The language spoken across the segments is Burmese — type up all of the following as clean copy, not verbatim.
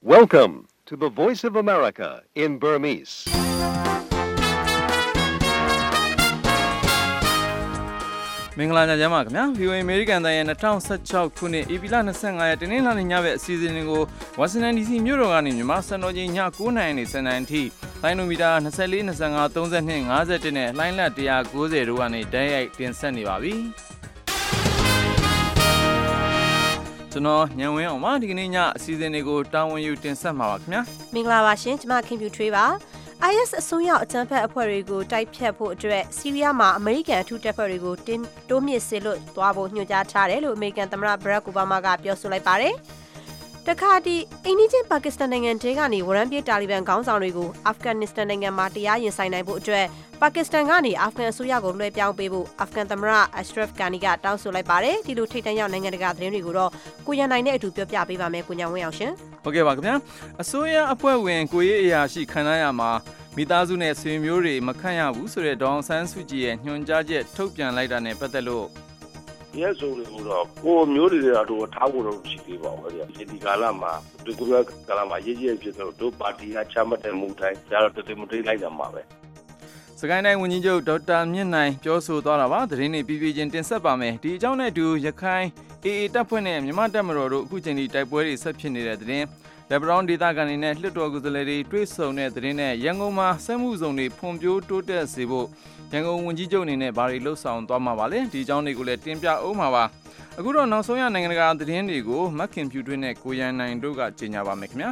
Welcome to the Voice of America in Burmese. ။မင်္ဂလာညချမ်းပါခင်ဗျာ VOA American တိုင်းရဲ့2016ခုနှစ်ဧပြီလ25ရက်တနင်္လာနေ့ညဘက်အစီအစဉ်တွေကို Washington DC မြို့တော်ကနေမြန်မာစံတော်ချိန်ည9:00နာရီနဲ့10:00နာရီအထိလိုင်းနိုမီတာ24 25 32 51နဲ့လိုင်းလက်190တို့ကနေတိုက်ရိုက်တင်ဆက်နေပါပြီ။ကျွန်တော်ညံဝင်းအောင်ပါဒီကနေ့ညအစီအစဉ်တွေကိုတာဝန်ယူတင်ဆက်မှာပါခင်ဗျာ။မင်္ဂလာပါရှင်ကျွန်မခင်ဖြူထွေးပါ။ IS အစိုးရအကြမ်းဖက်အဖွဲ့တွေကိုတိုက်ဖြတ်ဖို့အတွက်ဆီးရီးယားမှာအမေရိကန်အထူးတပ်ဖွဲ့တွေကိုတိုးမြင့်စေလွှတ်သွားဖို့ညွှန်ကြားထားတယ်လို့အမေရိကန်သမ္မတဘရက်အိုဘားမားကပြောဆိုလိုက်ပါတယ်။တခါဒီအိန္ဒိယပါကစ္စတန်နိုင်ငံတဲကနေဝရမ်းပြေးတာလီဘန်ခေါင်းဆောင်တွေကိုအာဖဂန်နစ္စတန်နိုင်ငံမှာတရားရင်ဆိုင်နိုင်ဖို့အတွက်ပါကစ္စတန်ကနေအာဖဂန်အစိုးရကိုလွှဲပြောင်းပေးဖို့အာဖဂန်သမ္မတအရှရဖ်ဂါနီကတောင်းဆိုလိုက်ပါတယ်။ဒီလိုထိပ်တန်းရောက်နိုင်ငံတကာသတင်းတွေကိုတော့ကိုရန်နိုင်နဲ့အတူပြောပြပေးပါမယ်ကိုညာဝင်းအောင်ရှင်။ဟုတ်ကဲ့ပါခင်ဗျာ။အစိုးရအဖွဲ့ဝင်ကိုရေးအရာရှိခန္ဓာရမှာမိသားစုနဲ့ဆွေမျိုးတွေမခန့်ရဘူးဆိုတဲ့ဒေါအောင်ဆန်းစုကြည်ရဲ့ညွှန်ကြားချက်ထုတ်ပြန်လိုက်တာနဲ့ပတ်သက်လို့ရဲဆိုလို့တော့ကိုမျိုးတွေကတော့ထားဖို့တော့ရှိသေးပါဘူးဗျာဒီကာလမှာဒီကုလကာလမှာရေးကြီးဖြစ်တော့တို့ပါတီကချမှတ်တဲ့မူတိုင်းဒါတော့တည်မတိလိုက်တာမှာပဲစကိုင်းတိုင်းဝန်ကြီးချုပ်ဒေါက်တာမြင့်နိုင်ပြောဆိုသွားတာပါသတင်းတွေပြည်ချင်းတင်ဆက်ပါမယ်ဒီအကြောင်းနဲ့အတူရခိုင် AA တပ်ဖွဲ့နဲ့မြန်မာတပ်မတော်တို့အခုချိန်ထိတိုက်ပွဲတွေဆက်ဖြစ်နေတဲ့သတင်းလက်ဘရောင်းဒေသခံတွေနဲ့လွှတ်တော်ကိုယ်စားလှယ်တွေတွေ့ဆုံတဲ့သတင်းနဲ့ရန်ကုန်မှာစက်မှုဇုံတွေဖွံ့ဖြိုးတိုးတက်စေဖို့ရန်ကုန်ဝန်ကြီးချုပ်အနေနဲ့ဘာတွေလှုပ်ဆောင်သွားမှာပါလဲဒီအကြောင်းတွေကိုလည်းတင်ပြအောင်ပါပါအခုတော့နောက်ဆုံးရနိုင်ငံတကာသတင်းတွေကိုမခင်ဖြူထွေးနဲ့ကိုရန်နိုင်တို့ကကြေညာပါမယ်ခင်ဗျာ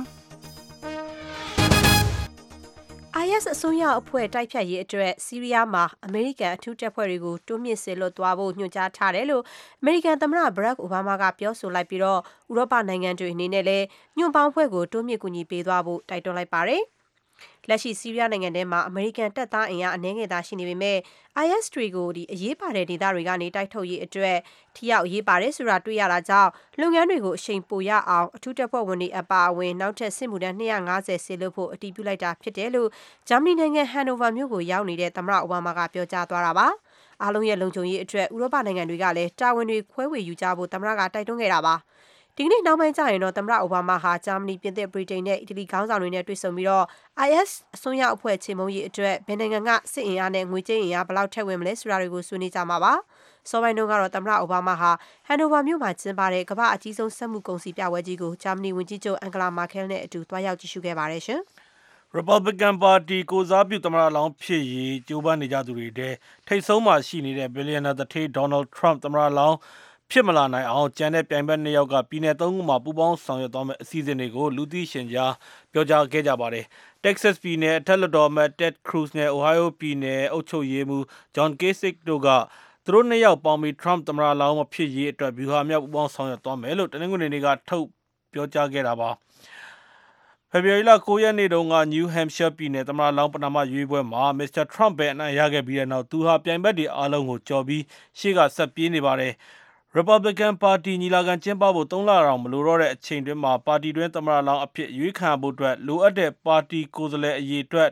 IS အစိုးရအဖွဲ့တိုက်ဖြတ်ရေးအတွက်ဆီးရီးယားမှာအမေရိကန်အထူးတပ်ဖွဲ့တွေကိုတိုးမြင့်စေလွှတ်သွားဖို့ညွှန်ကြားထားတယ်လို့အမေရိကန်သမ္မတဘရက်အိုဘားမားကပြောဆိုလိုက်ပြီးတော့ဥရောပနိုင်ငံတွေအနေနဲ့လည်းညွှန်ပေါင်းဖွဲ့ကိုတိုးမြင့်ကူညီပေးသွားဖို့တိုက်တွန်းလိုက်ပါတယ်။လက်ရှိဆီးရီးယားနိုင်ငံထဲမှာအမေရိကန်တပ်သားအင်အားအနည်းငယ်သာရှိနေပေမဲ့ IS တွေကိုအရေးပါတဲ့ဒေသတွေကနေတိုက်ထုတ်ရေးအတွက်ထိရောက်အရေးပါတယ်ဆိုတာတွေ့ရတာကြောင့်လုပ်ငန်းတွေကိုအရှိန်ပိုရအောင်အထူးတပ်ဖွဲ့ဝင်တွေအပါအဝင်နောက်ထပ်စစ်မှုထမ်း250ဆေလွှတ်ဖို့အတည်ပြုလိုက်တာဖြစ်တယ်လို့ဂျာမနီနိုင်ငံဟန်နိုဗာမြို့ကိုရောက်နေတဲ့သမ္မတအိုဘားမားကပြောကြားသွားတာပါ။အားလုံးရဲ့လုံခြုံရေးအတွက်ဥရောပနိုင်ငံတွေကလည်းတာဝန်တွေခွဲဝေယူကြဖို့သမ္မတကတိုက်တွန်းခဲ့တာပါ။ဒီကနေ့နောက်ပိုင်းကျရင်တော့သမ္မတအိုဘားမားဟာဂျာမနီပြင်သစ်ဗြိတိန်နဲ့အီတလီခေါင်းဆောင်တွေနဲ့တွေ့ဆုံပြီးတော့ IS အစွန်းရောက်အဖွဲ့ချေမှုန်းရေးအတွက်ဘယ်နိုင်ငံကစစ်အင်အားနဲ့ငွေကြေးအင်အားဘယ်လောက်ထည့်ဝင်မလဲဆိုတာတွေကိုဆွေးနွေးကြမှာပါစောပိုင်းတုန်းကတော့သမ္မတအိုဘားမားဟာဟန်နိုဗာမြို့မှာကျင်းပတဲ့ကမ္ဘာအကြီးဆုံးစက်မှုကုန်စည်ပြပွဲကြီးကိုဂျာမနီဝန်ကြီးချုပ်အန်ဂလာမာကဲလ်နဲ့အတူတွားရောက်ကြည့်ရှုခဲ့ပါတယ်ရှင်။ Republican Party ကိုစားပြုသမ္မတလောင်းဖြစ်ရေးကြိုးပမ်းနေကြသူတွေထဲထိပ်ဆုံးမှာရှိနေတဲ့ Billionaire သူဌေး Donald Trump သမ္မတလောင်းဖြစ်မလာနိုင်အောင်ကျန်တဲ့ပြိုင်ဘက်2ယောက်ကပြည်နယ်3ခုမှာပူးပေါင်းဆောင်ရွက်သွားမယ့်အစီအစဉ်တွေကိုလူသိရှင်ကြားပြောကြားခဲ့ကြပါတယ်။ Texas ပြည်နယ်အထက်လွှတ်တော်အမတ် Ted Cruz နဲ့ Ohio ပြည်နယ်အုပ်ချုပ်ရေးမှူး John Kasich တို့ကသူတို့2ယောက်ပေါင်းပြီး Trump သမ္မတလောင်းမဖြစ်ရေးအတွက်ဗျူဟာမြောက်ပူးပေါင်းဆောင်ရွက်သွားမယ်လို့တနင်္ဂနွေနေ့ကထုတ်ပြောကြားခဲ့တာပါ။ဖေဖော်ဝါရီလ9 ရက်နေ့တုန်းက New Hampshire ပြည်နယ်သမ္မတလောင်းပဏာမရွေးပွဲမှာ Mr. Trump ပဲအနိုင်ရခဲ့ပြီးတဲ့နောက်သူဟာပြိုင်ဘက်တွေအားလုံးကိုကျော်ပြီးရှေ့ကဆက်ပြေးနေပါတယ်။ Republican Party ညီလာခံကျင်းပဖို့3လတောင်မလိုတော့တဲ့အချိန်တွင်းမှာပါတီတွင်းသမ္မတလောင်းအဖြစ်ရွေးခံရဖို့အတွက်လိုအပ်တဲ့ပါတီကိုယ်စားလှယ်အရေအတွက်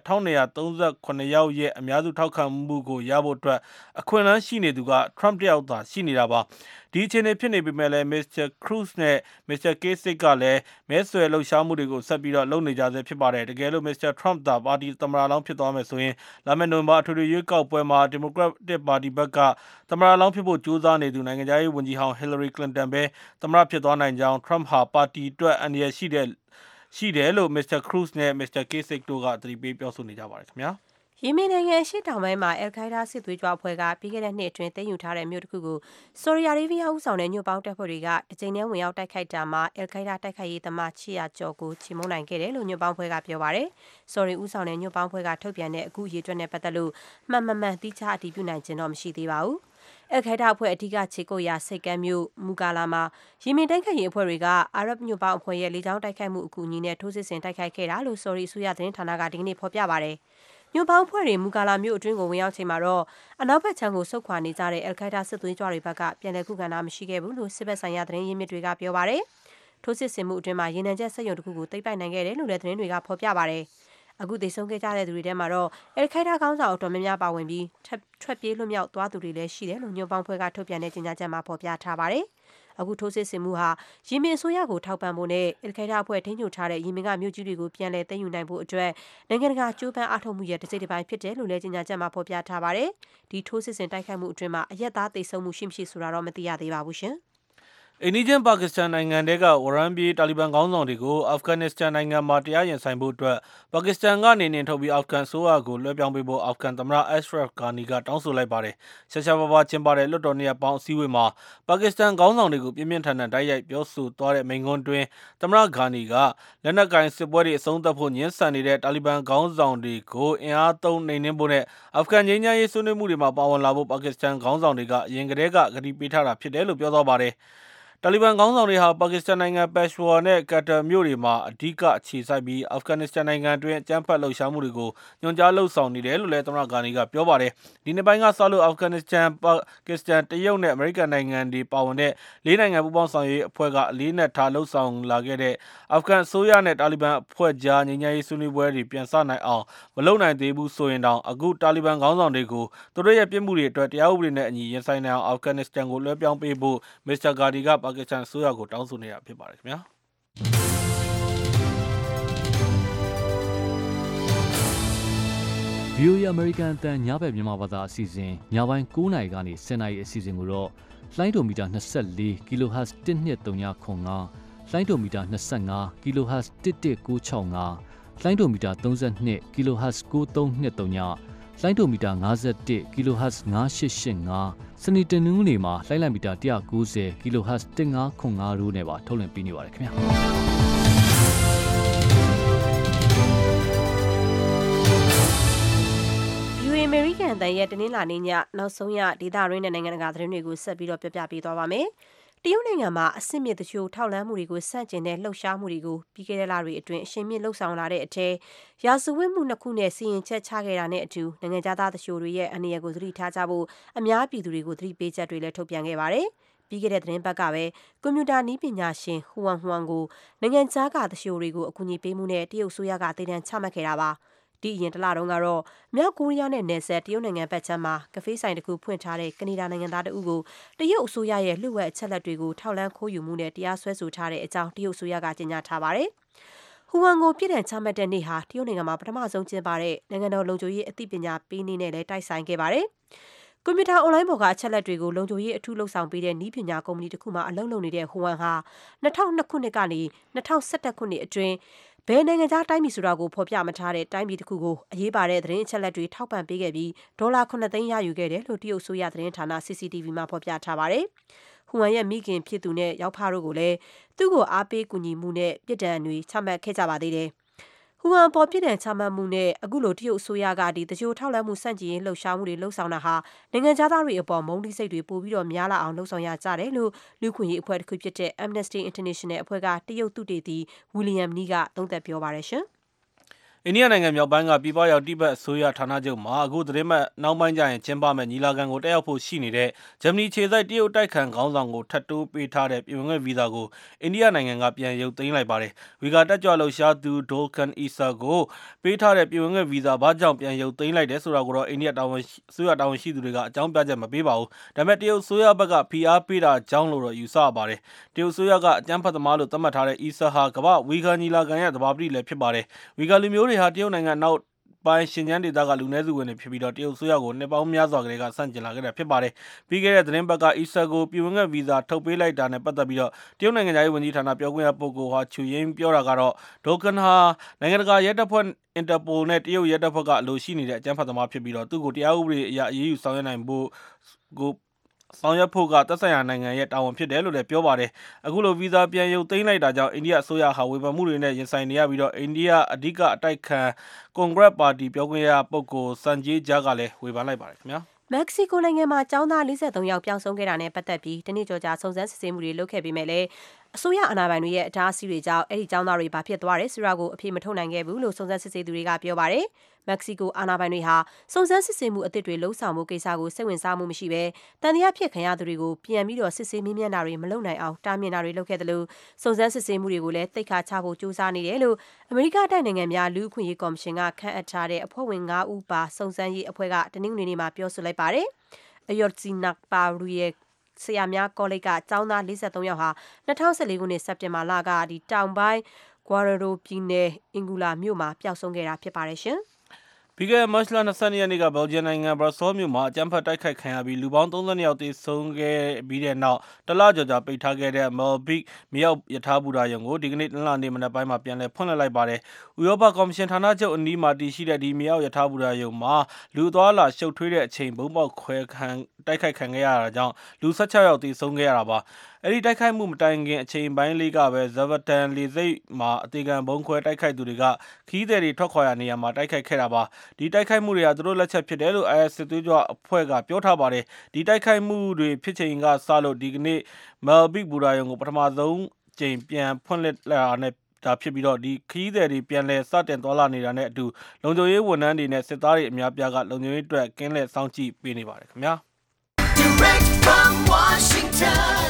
1238ယောက်ရဲ့အများစုထောက်ခံမှုကိုရဖို့အတွက်အခွင့်အလမ်းရှိနေသူက Trump တယောက်သာရှိနေတာပါဒီအခြေအနေဖြစ်နေပေမဲ့လည်း Mr. Cruz နဲ့ Mr. Kasich ကလည်းမဲဆွယ်လှုပ်ရှားမှုတွေကိုဆက်ပြီးတော့လုပ်နေကြဆဲဖြစ်ပါတယ်တကယ်လို့ Mr. Trump သာပါတီသမ္မတလောင်းဖြစ်သွားမယ်ဆိုရင်လာမယ့်နိုဝင်ဘာအထွေထွေရွေးကောက်ပွဲမှာ Democratic Party ဘက်ကသမ္မတလောင်းဖြစ်ဖို့ကြိုးစားနေသူနိုင်ငံခြားရေးဝန်ကြီးဟောင်း Hillary Clinton ပဲသမ္မတဖြစ်သွားနိုင်ကြောင်း Trump ဟာပါတီအတွက်အန္တရာယ်ရှိတယ်လို့ Mr. Cruz နဲ့ Mr. Kasich တို့ကသတိပေးပြောဆိုနေကြပါတယ်ခင်ဗျာယီမင်နိုင်ငံရှေ့တောင်ပိုင်းမှာအယ်ခိုင်ဒါစစ်သွေးကြွအဖွဲ့ကပြီးခဲ့တဲ့နှစ်အတွင်းသိမ်းယူထားတဲ့မြို့တစ်ခုကိုဆော်ဒီအာရေးဗီးယားဦးဆောင်တဲ့ညွန့်ပေါင်းတပ်ဖွဲ့တွေကတစ်ကြိမ်တည်းဝင်ရောက်တိုက်ခိုက်တာမှာအယ်ခိုင်ဒါတိုက်ခိုက်ရေးသမား800ကျော်ကိုချေမှုန်းနိုင်ခဲ့တယ်လို့ညွန့်ပေါင်းဖွဲ့ကပြောပါတယ်။ဆော်ဒီဦးဆောင်တဲ့ညွန့်ပေါင်းဖွဲ့ကထုတ်ပြန်တဲ့အခုအရေးအတွက်နဲ့ပတ်သက်လို့မှန်တိကျအတည်ပြုနိုင်ခြင်းတော့မရှိသေးပါဘူး။အယ်ခိုင်ဒါအဖွဲ့အထူးခြေကုပ်ရာစိတ်ကမ်းမြို့မူကာလာမှာယီမင်တိုက်ခိုက်ရေးအဖွဲ့တွေကအာရပ်ညွန့်ပေါင်းအဖွဲ့ရဲ့လေကြောင်းတိုက်ခိုက်မှုအကူအညီနဲ့ထိုးစစ်ဆင်တိုက်ခိုက်ခဲ့တာလို့ဆော်ဒီအစိုးရသတင်းဌာနကဒီကနေ့ဖော်ပြပါတယ်။ညွန့်ပေါင်းဖွဲ့တွေမူကာလာမြို့အတွင်းကိုဝင်ရောက်ချိန်မှာတော့အနောက်ဘက်ခြမ်းကိုဆုတ်ခွာနေကြတဲ့အယ်ခိုင်ဒါစစ်သွေးကြွတွေဘက်ကပြန်လည်ခုခံတာမရှိခဲ့ဘူးလို့စစ်ဘက်ဆိုင်ရာသတင်းရင်းမြစ်တွေကပြောပါတယ်။ထိုးစစ်ဆင်မှုအတွင်းမှာရေနံချက်စက်ရုံတစ်ခုကိုသိမ်းပိုက်နိုင်ခဲ့တယ်လို့လည်းသတင်းတွေကဖော်ပြပါတယ်။အခုသေဆုံးခဲ့ကြတဲ့သူတွေထဲမှာတော့အယ်ခိုင်ဒါခေါင်းဆောင်အတော်များများပါဝင်ပြီးထွက်ပြေးလွတ်မြောက်သွားသူတွေလည်းရှိတယ်လို့ညွန့်ပေါင်းဖွဲ့ကထုတ်ပြန်တဲ့ကြေညာချက်မှာဖော်ပြထားပါတယ်။အခုထိုးစစ်ဆင်မှုဟာယီမင်အစိုးရကိုထောက်ပံ့ဖို့နဲ့အယ်ခိုင်ဒါအဖွဲ့ထိန်းချုပ်ထားတဲ့ယီမင်ကမြို့ကြီးတွေကိုပြန်လည်သိမ်းယူနိုင်ဖို့အတွက်နိုင်ငံတကာကြိုးပမ်းအားထုတ်မှုရဲ့တစ်စိတ်တစ်ပိုင်းဖြစ်တယ်လို့လည်းကြေညာချက်မှာဖော်ပြထားပါတယ်။ဒီထိုးစစ်ဆင်တိုက်ခိုက်မှုအတွင်းမှာအရက်သားသေဆုံးမှုရှိမရှိဆိုတာတော့မသိရသေးပါဘူးရှင်။အိန္ဒိယပါကစ္စတန်နိုင်ငံတွေကဝရမ်းပြေးတာလီဘန်ခေါင်းဆောင်တွေကိုအာဖဂန်နစ္စတန်နိုင်ငံမှာတရားရင်ဆိုင်ဖို့အတွက်ပါကစ္စတန်ကနေနှင်ထုတ်ပြီးအာဖဂန်ဆိုးရကိုလွှဲပြောင်းပေးဖို့အာဖဂန်သမ္မတအက်ရှ်ရဖ်ဂါနီကတောင်းဆိုလိုက်ပါတယ်။ရှာရှာပါပါကျင်းပတဲ့လွှတ်တော်နှစ်ရပ်ပေါင်းအစည်းအဝေးမှာပါကစ္စတန်ခေါင်းဆောင်တွေကိုပြင်းပြင်းထန်ထန်တိုက်ရိုက်ပြောဆိုသွားတဲ့မိန့်ခွန်းတွင်သမ္မတဂါနီကလက်နက်ကင်စစ်ပွဲတွေအဆုံးသတ်ဖို့ညှင်းဆန်နေတဲ့တာလီဘန်ခေါင်းဆောင်တွေကိုအင်အားသုံးနှိမ်နင်းဖို့နဲ့အာဖဂန်ငြိမ်းချမ်းရေးဆွေးနွေးမှုတွေမှာပါဝင်လာဖို့ပါကစ္စတန်ခေါင်းဆောင်တွေကအရင်ကတည်းကကတိပေးထားတာဖြစ်တယ်လို့ပြောသွားပါတယ်။တာလီဘန်ခေါင်းဆောင်တွေဟာပါကစ္စတန်နိုင်ငံပက်ရှ်ဝါနဲ့ကတ်တာမြို့တွေမှာအဓိကအခြေစိုက်ပြီးအာဖဂန်နစ္စတန်နိုင်ငံအတွင်းအကြမ်းဖက်လှုပ်ရှားမှုတွေကိုညွှန်ကြားလှုပ်ဆောင်နေတယ်လို့လည်းသမ္မတဂါနီကပြောပါတယ်။ဒီနှစ်ပိုင်းကစလို့အာဖဂန်နစ္စတန်ပါကစ္စတန်တရုတ်နဲ့အမေရိကန်နိုင်ငံတွေပါဝင်တဲ့၄နိုင်ငံပူးပေါင်းဆောင်ရွက်ရေးအဖွဲ့ကအလေးနက်ထားလှုပ်ဆောင်လာခဲ့တဲ့အာဖဂန်အစိုးရနဲ့တာလီဘန်အဖွဲ့ကြားငြိမ်းချမ်းရေးဆွေးနွေးပွဲတွေပြန်စနိုင်အောင်မလုပ်နိုင်သေးဘူးဆိုရင်တောင်အခုတာလီဘန်ခေါင်းဆောင်တွေကိုသူတို့ရဲ့ပြစ်မှုတွေအတွက်တရားဥပဒေနဲ့အညီရင်ဆိုင်နိုင်အောင်အာဖဂန်နစ္စတန်ကိုလွှဲပြောင်းပေးဖို့မစ္စတာဂါဒီကပါကစ္စတန်အစိုးရကိုတောင်းဆိုနေတာဖြစ်ပါတယ်ခင်ဗျာ။ VOA American အတန်ညဘက်မြန်မာဘာသာအစီအစဉ်ညပိုင်း9:00နာရီကနေ10:00နာရီအစီအစဉ်ကိုတော့လိုင်းဒိုမီတာ24 kHz 12395လိုင်းဒိုမီတာ25 kHz 11965လိုင်းဒိုမီတာ32 kHz 9323လိုင်းဒိုမီတာ51 kHz 9885စနေတနင်္ဂနွေမှာလိုင်းလံမီတာ190 kHz 1505တို့နဲ့ပါထုတ်လွှင့်ပေးနေပါတယ်ခင်ဗျာအမေရိကန်အသံရဲ့တနင်္လာနေ့ညနောက်ဆုံးရဒေသရင်းနဲ့နိုင်ငံတကာသတင်းတွေကိုဆက်ပြီးတော့ပြပြပေးသွားပါမယ်။တရုတ်နိုင်ငံမှာအဆင့်မြင့်တချို့ထောက်လှမ်းမှုတွေကိုစန့်ကျင်တဲ့လှုပ်ရှားမှုတွေကိုပြီးခဲ့တဲ့လတွေအတွင်းအရှိန်မြင့်လှုပ်ဆောင်လာတဲ့အထက်ရာဇဝတ်မှုနှစ်ခုနဲ့စီရင်ချက်ချခဲ့တာနဲ့အတူနိုင်ငံသားတချို့တွေရဲ့အနေအကိုသတိထားကြဖို့အများပြည်သူတွေကိုသတိပေးချက်တွေလည်းထုတ်ပြန်ခဲ့ပါတယ်။ပြီးခဲ့တဲ့သတင်းပတ်ကပဲကွန်ပျူတာနည်းပညာရှင်ဟူဝမ်ကိုနိုင်ငံသားကတချို့တွေကိုအကူအညီပေးမှုနဲ့တရုတ်ဆိုရကတည်တံ့ချမှတ်ခဲ့တာပါ။ဒီအရင်တလတုန်းကတော့မြောက်ကိုရီးယားနဲ့နယ်စပ်တရုတ်နိုင်ငံဘက်ခြမ်းမှာကဖေးဆိုင်တစ်ခုဖွင့်ထားတဲ့ကနေဒါနိုင်ငံသားတဦးကိုတရုတ်အစိုးရရဲ့လှုပ်ဝက်အချက်လက်တွေကိုထောက်လှမ်းခိုးယူမှုနဲ့တရားစွဲဆိုထားတဲ့အကြောင်းတရုတ်အစိုးရကကြေညာထားပါတယ်။ဟူဝမ်ကိုပြည်ထောင်ချမှတ်တဲ့နေ့ဟာတရုတ်နိုင်ငံမှာပထမဆုံးကျင်းပတဲ့နိုင်ငံတော်လုံခြုံရေးအသိပညာပေးနေ့နဲ့လည်းတိုက်ဆိုင်ခဲ့ပါတယ်။ကွန်ပျူတာအွန်လိုင်းပေါ်ကအချက်လက်တွေကိုလုံခြုံရေးအထူးလှုပ်ဆောင်ပေးတဲ့နည်းပညာကုမ္ပဏီတစ်ခုမှအလုပ်လုပ်နေတဲ့ဟူဝမ်ဟာ2002ခုနှစ်ကနေ2011ခုနှစ်အတွင်းဘယ်နိုင်ငံသားတိုင်းပြည်ဆိုတာကိုဖော်ပြမထားတဲ့တိုင်းပြည်တစ်ခုကိုအရေးပါတဲ့သတင်းအချက်လက်တွေထောက်ပံ့ပေးခဲ့ပြီးဒေါ်လာ9သိန်းရယူခဲ့တယ်လို့တရုတ်ဆိုရသတင်းဌာန CCTV မှာဖော်ပြထားပါတယ်။ဟူဝမ်ရဲ့မိခင်ဖြစ်သူနဲ့ရောက်ဖတို့ကိုလည်းသူ့ကိုအားပေးကူညီမှုနဲ့ပြည်တံတွေချမှတ်ခဲ့ကြပါသေးတယ်။ဟူဝမ်ပေါ်ပြည်တံချမှတ်မှုနဲ့အခုလိုတရုတ်အစိုးရကတချို့ထောက်လှမ်းမှုစန့်ကျင်ရေးလှုပ်ရှားမှုတွေလှုပ်ဆောင်တာဟာနိုင်ငံသားတွေအပေါ်မုန်းတိစိတ်တွေပိုပြီးတော့များလာအောင်လှုပ်ဆောင်ရကြတယ်လို့လူခွင့်ရေးအဖွဲ့တစ်ခုဖြစ်တဲ့ Amnesty International အဖွဲ့ကတရုတ်သုတေသီဝီလီယမ်နီးကသုံးသပ်ပြောပါတယ်ရှင်။အိန္ဒိယနိုင်ငံမြောက်ပိုင်းကပြည်ပရောက်တိဘက်အစိုးရဌာနချုပ်မှာအခုသတင်းမှတ်နောက်ပိုင်းကျရင်ကျင်းပမယ့်ညီလာခံကိုတက်ရောက်ဖို့ရှိနေတဲ့ဂျာမနီခြေစိုက်တရုတ်တိုက်ခိုက်ခေါင်းဆောင်ကိုထပ်တိုးပေးထားတဲ့ပြည်ဝင်ခွင့်ဗီဇာကိုအိန္ဒိယနိုင်ငံကပြန်ရုပ်သိမ်းလိုက်ပါတယ်။ဝီဂါတက်ကြွလှုပ်ရှားသူဒိုကန်အီဆာကိုပေးထားတဲ့ပြည်ဝင်ခွင့်ဗီဇာဘာကြောင့်ပြန်ရုပ်သိမ်းလိုက်တယ်ဆိုတာကိုတော့အိန္ဒိယအစိုးရတာဝန်ရှိသူတွေကအကြောင်းပြချက်မပေးပါဘူး။ဒါပေမဲ့တရုတ်အစိုးရဘက်ကဖိအားပေးတာကြောင့်လို့တော့ယူဆရပါတယ်။တရုတ်အစိုးရကအကြမ်းဖက်သမားလို့သတ်မှတ်ထားတဲ့အီဆာဟာကမ္ဘာဝီဂါညီလာခံရဲ့သဘာပတိလည်းဖြစ်ပါတယ်။ဝီဂါလူမျိုးတွေဟာတရုတ်နိုင်ငံနောက်ပိုင်းရှင်ကျန်းဒေသကလူနည်းစုဝင်တွေဖြစ်ပြီးတော့တရုတ်ဆိုရကိုနှစ်ပေါင်းများစွာကလေးကဆန့်ကျင်လာခဲ့တာဖြစ်ပါတယ်။ပြီးခဲ့တဲ့သတင်းပတ်ကအီဆာကိုပြည်ဝင်ခွင့်ဗီဇာထုတ်ပေးလိုက်တာနဲ့ပတ်သက်ပြီးတော့တရုတ်နိုင်ငံသားရေးဝန်ကြီးဌာနပြောခွင့်ရပုဂ္ဂိုလ်ဟာချူရင်းပြောတာကတော့ဒိုကန်ဟာနိုင်ငံတကာရဲတပ်ဖွဲ့အင်တာပိုနဲ့တရုတ်ရဲတပ်ဖွဲ့ကအလိုရှိနေတဲ့အကြမ်းဖက်သမားဖြစ်ပြီးတော့သူ့ကိုတရားဥပဒေအရအရေးယူဆောင်ရွက်နိုင်ဖို့ဆောင်ရွက်ဖို့ကသက်ဆိုင်ရာနိုင်ငံရဲ့တာဝန်ဖြစ်တယ်လို့လည်းပြောပါတယ်။အခုလိုဗီဇာပြန်ရုပ်သိမ်းလိုက်တာကြောင့်အိန္ဒိယအစိုးရဟာဝေဖန်မှုတွေနဲ့ရင်ဆိုင်နေရပြီးတော့အိန္ဒိယအဓိကအတိုက်ခံကွန်ဂရက်ပါတီပြောခွင့်ရပုဂ္ဂိုလ်စန်ဂျေးဂျာကလည်းဝေဖန်လိုက်ပါတယ်ခင်ဗျာ။မက္ကဆီကိုနိုင်ငံမှာကျောင်းသား43ယောက်ပျောက်ဆုံးခဲ့တာနဲ့ပတ်သက်ပြီးတနေ့ကျော်ကြာစုံစမ်းစစ်ဆေးမှုတွေလုပ်ခဲ့ပြီးမဲ့လည်းအစိုးရအာဏာပိုင်တွေရဲ့အတားအဆီးတွေကြောင့်အဲ့ဒီကျောင်းသားတွေဘာဖြစ်သွားတယ်ဆိုတာကိုအပြေမထုတ်နိုင်ခဲ့ဘူးလို့စုံစမ်းစစ်ဆေးသူတွေကပြောပါတယ်။မက္ကဆီကိုအာဏာပိုင်တွေဟာစုံစမ်းစစ်ဆေးမှုအသစ်တွေလှုံ့ဆော်မှုကိစ္စကိုစိတ်ဝင်စားမှုမရှိဘဲတန်တရားဖြစ်ခံရသူတွေကိုပြန်ပြီးတော့စစ်ဆေးမေးမြန်းတာတွေမလုပ်နိုင်အောင်တားမြစ်တာတွေလုပ်ခဲ့တယ်လို့စုံစမ်းစစ်ဆေးမှုတွေကိုလည်းသိက္ခာချဖို့ကြိုးစားနေတယ်လို့အမေရိကတိုက်နိုင်ငံများလူ့အခွင့်အရေးကော်မရှင်ကခန့်အပ်ထားတဲ့အဖွဲ့ဝင်9ဦးပါစုံစမ်းရေးအဖွဲ့ကတနင်္ဂနွေနေ့မှာပြောဆိုလိုက်ပါတယ်။အယော့စီနက်ပါရူရဲ့ကဆရာများကောလိပ်ကကျောင်းသား43ယောက်ဟာ2014ခုနှစ်စက်တင်ဘာလကတောင်ပိုင်း Guerrero ပြည်နယ်အင်ဂူလာမြို့မှာပျောက်ဆုံးခဲ့တာဖြစ်ပါတယ်ရှင်။ပြီးခဲ့တဲ့မတ်လ22ရက်နေ့ကဘယ်လ်ဂျီယံနိုင်ငံဘရပ်ဆဲလ်မြို့မှာအကြမ်းဖက်တိုက်ခိုက်ခံရပြီးလူပေါင်း32ယောက်သေဆုံးခဲ့ပြီးတဲ့နောက်တလကျော်ကြာပိတ်ထားခဲ့တဲ့ Melbik မြေအောက်ယထာဘူတာရုံကိုဒီကနေ့တနင်္လာနေ့မနက်ပိုင်းမှာပြန်လည်ဖွင့်လှစ်လိုက်ပါတယ်။ဥရောပကော်မရှင်ဌာနချုပ်အနီးမှာတည်ရှိတဲ့ဒီမြေအောက်ယထာဘူတာရုံမှာလူသွားလာရှုပ်ထွေးတဲ့အချိန်ဘုံပေါက်ခွဲခံတိုက်ခိုက်ခံခဲ့ရတာကြောင့်လူ16ယောက်သေဆုံးခဲ့ရတာပါ။အဲဒီတိုက်ခိုက်မှုမတိုင်ခင်အချိန်ပိုင်းလေးကပဲ Zaventem လေဆိပ်မှာအသေးခံဘုံခွဲတိုက်ခိုက်သူတွေကခီးသည်တွေထွက်ခွာရာနေရာမှာတိုက်ခိုက်ခဲ့တာပါ။ဒီတိုက်ခိုက်မှုတွေဟာသူတို့လက်ချက်ဖြစ်တယ်လို့ IS စစ်သွေးကြွအဖွဲ့ကပြောထားပါတယ်။ဒီတိုက်ခိုက်မှုတွေဖြစ်ချိန်ကစလို့ဒီကနေ့ Melbik ဘူတာရုံကိုပထမဆုံးကြိမ်ပြန်ဖွင့်လှစ်လာတဲ့ဒါဖြစ်ပြီးတော့ဒီခီးသည်တွေပြန်လည်စတင်သွားလာနေတာနဲ့အတူလုံခြုံရေးဝန်ထမ်းတွေနဲ့စစ်သားတွေအများပြားကလုံခြုံရေးအတွက်ကင်းလှည့်စောင့်ကြည့်ပေးနေပါတယ်ခင်ဗျာ။ Direct from Washington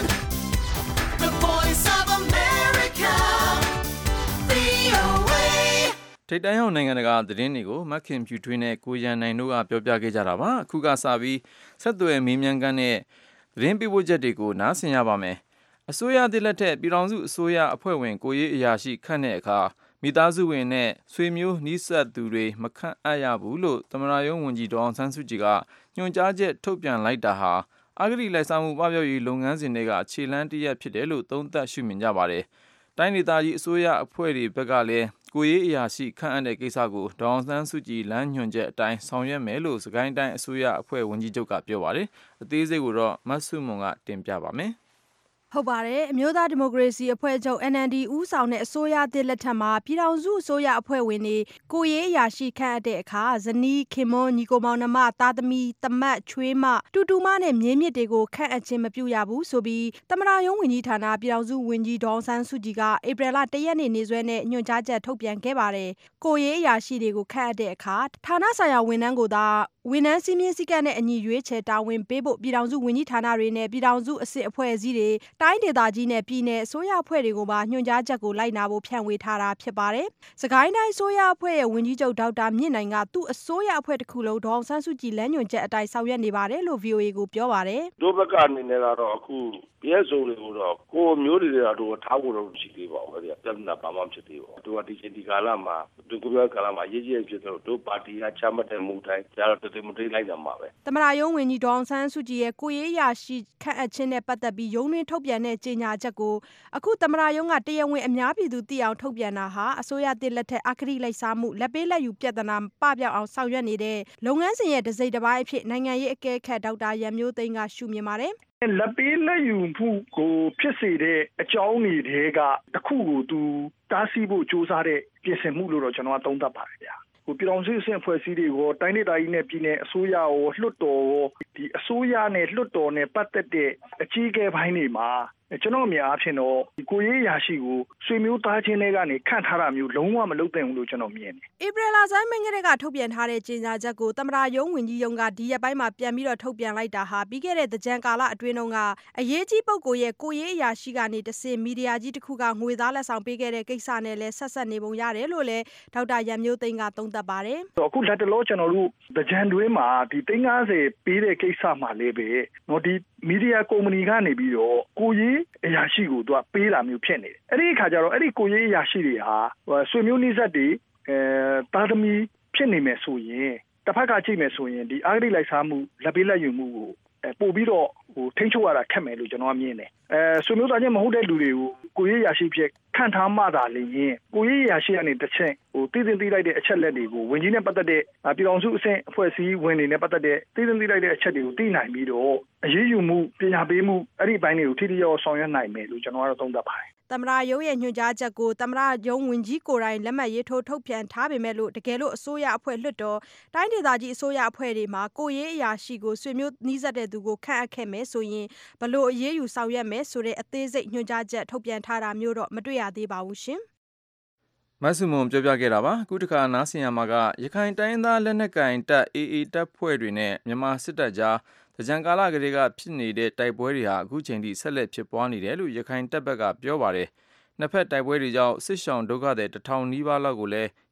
ထိပ်တန်းရောက်နိုင်ငံတကာသတင်းတွေကိုမခင်ဖြူထွေးနဲ့ကိုရန်နိုင်တို့ကပြောပြခဲ့ကြတာပါအခုကစပြီးဆက်သွယ်မေးမြန်းခန်းနဲ့သတင်းပေးပို့ချက်တွေကိုနားဆင်ရပါမယ်အစိုးရသစ်လက်ထက်ပြည်ထောင်စုအစိုးရအဖွဲ့ဝင်ကိုရေးအရာရှိခန့်တဲ့အခါမိသားစုဝင်နဲ့ဆွေမျိုးနီးစပ်သူတွေမခန့်အပ်ရဘူးလို့သမ္မတရုံးဝန်ကြီးဒေါအောင်ဆန်းစုကြည်ကညွှန်ကြားချက်ထုတ်ပြန်လိုက်တာဟာအဂတိလိုက်စားမှုပပျောက်ရေးလုပ်ငန်းစဉ်တွေကခြေလှမ်းတစ်ရပ်ဖြစ်တယ်လို့သုံးသပ်ရှုမြင်ကြပါတယ်တိုင်းဒေသကြီးအစိုးရအဖွဲ့တွေဘက်ကလည်းကိုရေးအရာရှိခန့်အပ်တဲ့ကိစ္စကိုဒေါအောင်ဆန်းစုကြည်လမ်းညွှန်ချက်အတိုင်းဆောင်ရွက်မယ်လို့စကိုင်းတိုင်းအစိုးရအဖွဲ့ဝန်ကြီးချုပ်ကပြောပါတယ်အသေးစိတ်ကိုတော့မဆုမွန်ကတင်ပြပါမယ်ဟုတ်ပါတယ်အမျိုးသားဒီမိုကရေစီအဖွဲ့ချုပ် NLD ဦးဆောင်တဲ့အစိုးရသစ်လက်ထက်မှာပြည်ထောင်စုအစိုးရအဖွဲ့ဝင်တွေကိုရေးအရာရှိခန့်အပ်တဲ့အခါဇနီးခင်မွန်းညီကိုမောင်နှမသားသမီးတမတ်ချွေးမတူတူမနဲ့မြေးမြစ်တွေကိုခန့်အပ်ခြင်းမပြုရဘူးဆိုပြီးသမ္မတရုံးဝန်ကြီးဌာနပြည်ထောင်စုဝန်ကြီးဒေါအောင်ဆန်းစုကြည်ကဧပြီလ1ရက်နေ့နေ့စွဲနဲ့ညွှန်ကြားချက်ထုတ်ပြန်ခဲ့ပါတယ်ကိုရေးအရာရှိတွေကိုခန့်အပ်တဲ့အခါဌာနဆိုင်ရာဝန်ထမ်းကိုသာဝန်ထမ်းစည်းမျဉ်းစည်းကမ်းနဲ့အညီရွေးချယ်တာဝန်ပေးဖို့ပြည်ထောင်စုဝန်ကြီးဌာနတွေနဲ့ပြည်ထောင်စုအစစ်အဖွဲ့အစည်းတွေတိုင်းဒေသကြီးနဲ့ပြည်နယ်အစိုးရအဖွဲ့တွေကိုပါညွှန်ကြားချက်ကိုလိုက်နာဖို့ဖြန့်ဝေထားတာဖြစ်ပါတယ်။စကိုင်းတိုင်းအစိုးရအဖွဲ့ရဲ့ဝန်ကြီးချုပ်ဒေါက်တာမြင့်နိုင်ကသူ့အစိုးရအဖွဲ့တစ်ခုလုံးဒေါအောင်ဆန်းစုကြည်လမ်းညွှန်ချက်အတိုင်းဆောင်ရွက်နေပါတယ်လို့ VOA ကိုပြောပါတယ်။တို့ဘက်ကနေနေတော့အခုPSO တွေကိုတော့ကိုမျိုးတွေကတော့ထားဖို့တော့ရှိသေးပါဘူးဗျာ။ပြဿနာဘာမှဖြစ်သေးပါဘူး။တို့ကဒီကာလမှာဒီကုလကာလမှာရေးကြီးဖြစ်တော့တို့ပါတီကချမှတ်တဲ့မူတိုင်းကျတော့တည်မတိလိုက်တာမှာပဲ။သမ္မတရုံးဝန်ကြီးဒေါအောင်ဆန်းစုကြည်ရဲ့ကိုရေးရာရှိခန့်အပ်ခြင်းနဲ့ပတ်သက်ပြီးရုံးတွင်ထုတ်ပြန်တဲ့ကြေညာချက်ကိုအခုသမ္မတရုံးကတရားဝင်အများပြည်သူသိအောင်ထုတ်ပြန်တာဟာအစိုးရသစ်လက်ထက်အဂတိလိုက်စားမှုလက်ပေးလက်ယူပြဿနာပပျောက်အောင်ဆောင်ရွက်နေတဲ့လုပ်ငန်းစဉ်ရဲ့တစ်စိတ်တစ်ပိုင်းအဖြစ်နိုင်ငံရေးအကဲခတ်ဒေါက်တာရန်မျိုးသိန်းကရှုမြင်ပါတယ်လက်ပေးလက်ယူမှုကိုဖြစ်စေတဲ့အကြောင်းတွေတဲကတစ်ခုကိုသူတားဆီးဖို့စ조사တဲ့ပြင်ဆင်မှုလို့တော့ကျွန်တော်ကသုံးသပ်ပါတယ်ဗျာပြည်ထောင်စုအဆင့်အဖွဲ့အစည်းတွေကိုတိုင်းဒေသကြီးနဲ့ပြည်နယ်အစိုးရရောလွှတ်တော်ရောဒီအစိုးရနဲ့လွှတ်တော်နဲ့ပတ်သက်တဲ့အကြီးအကဲပိုင်းတွေမှာကျွန်တော်အမြင်အားဖြင့်တော့ဒီကိုရေးရာရှိကိုဆွေမျိုးသားချင်းတွေကနေခန့်ထားတာမျိုးလုံးဝမလုပ်သင့်ဘူးလို့ကျွန်တော်မြင်တယ်။ဧပြီလဆိုင်းမင်းကလေးကထုတ်ပြန်ထားတဲ့ကြေညာချက်ကိုသမ္မတရုံးဝန်ကြီးရုံးကဒီရက်ပိုင်းမှာပြန်ပြီးတော့ထုတ်ပြန်လိုက်တာဟာပြီးခဲ့တဲ့သကြံကာလအတွင်းကအရေးကြီးပုဂ္ဂိုလ်ရဲ့ကိုရေးအရာရှိကနေတစင်မီဒီယာကြီးတစ်ခုကငွေသားလက်ဆောင်ပေးခဲ့တဲ့ကိစ္စနဲ့လည်းဆက်ဆက်နေပုံရတယ်လို့လည်းဒေါက်တာရန်မျိုးသိန်းကသုံးသပ်ပါတယ်။အခုလက်တလောကျွန်တော်တို့သကြံတွင်းမှာဒီ350ပေးတဲ့ကိစ္စမှာလည်းပဲနော်ဒီမီဒီယာကုမ္ပဏီကနေပြီးတော့ကိုရေးအရာရှိကိုသူကပေးတာမျိုးဖြစ်နေတယ်အဲ့ဒီအခါကျတော့အဲ့ဒီကိုရေးအရာရှိတွေဟာဆွေမျိုးနှိစက်တွေသားသမီးဖြစ်နေမယ်ဆိုရင်တစ်ဖက်ကကြည့်မယ်ဆိုရင်ဒီအဂတိလိုက်စားမှုလက်ပေးလက်ယူမှုကိုပို့ပြီးတော့ထိန်းချုပ်ရတာခက်မယ်လို့ကျွန်တော်ကမြင်တယ်ဆွေမျိုးသားချင်းမဟုတ်တဲ့လူတွေကိုကိုရေးရာရှိဖြစ်ခန့်ထားမှသာလျှင်ကိုရေးရာရှိကနေတစ်ချက်တည်သိလိုက်တဲ့အချက်လက်တွေကိုဝင်ကြီးနဲ့ပတ်သက်တဲ့ပြည်ထောင်စုအဆင့်အဖွဲ့အစည်းဝင်တွေနဲ့ပတ်သက်တဲ့တည်သိလိုက်တဲ့အချက်တွေကိုသိနိုင်ပြီးတော့အရေးယူမှုပညာပေးမှုအဲ့ဒီဘိုင်းတွေကိုထိထိရောက်ရောက်ဆောင်ရွက်နိုင်မယ်လို့ကျွန်တော်ကတော့သုံးသပ်ပါတယ်သမ္မတရုံးရဲ့ညွှန်ကြားချက်ကိုသမ္မတရုံးဝန်ကြီးကိုယ်တိုင်လက်မှတ်ရေးထိုးထုတ်ပြန်ထားပေမဲ့လို့တကယ်လို့အစိုးရအဖွဲ့လွှတ်တော်တိုင်းဒေသကြီးအစိုးရအဖွဲ့တွေမှာကိုရေးအရာရှိကိုဆွေမျိုးနှီးစပ်တဲ့သူကိုခန့်အပ်ခဲ့မယ်ဆိုရင်ဘလို့အရေးယူဆောင်ရွက်မယ်ဆိုတဲ့အသေးစိတ်ညွှန်ကြားချက်ထုတ်ပြန်ထားတာမျိုးတော့မတွေ့ရသေးပါဘူးရှင်မဆုမွန်ပြောပြခဲ့တာပါအခုတခါနားဆင်ရမှာကရခိုင်တိုင်းသားလက်နက်ကင်တပ် AA တပ်ဖွဲ့တွေနဲ့မြန်မာစစ်တပ်ကြားတကြံကာလကလေးကဖြစ်နေတဲ့တိုက်ပွဲတွေဟာအခုချိန်ထိဆက်လက်ဖြစ်ပွားနေတယ်လို့ရခိုင်တပ်ဘက်ကပြောပါတယ်နှစ်ဖက်တိုက်ပွဲတွေကြောင့်စစ်ရှောင်ဒုက္ခသည်1000နီးပါးလောက်ကိုလည်း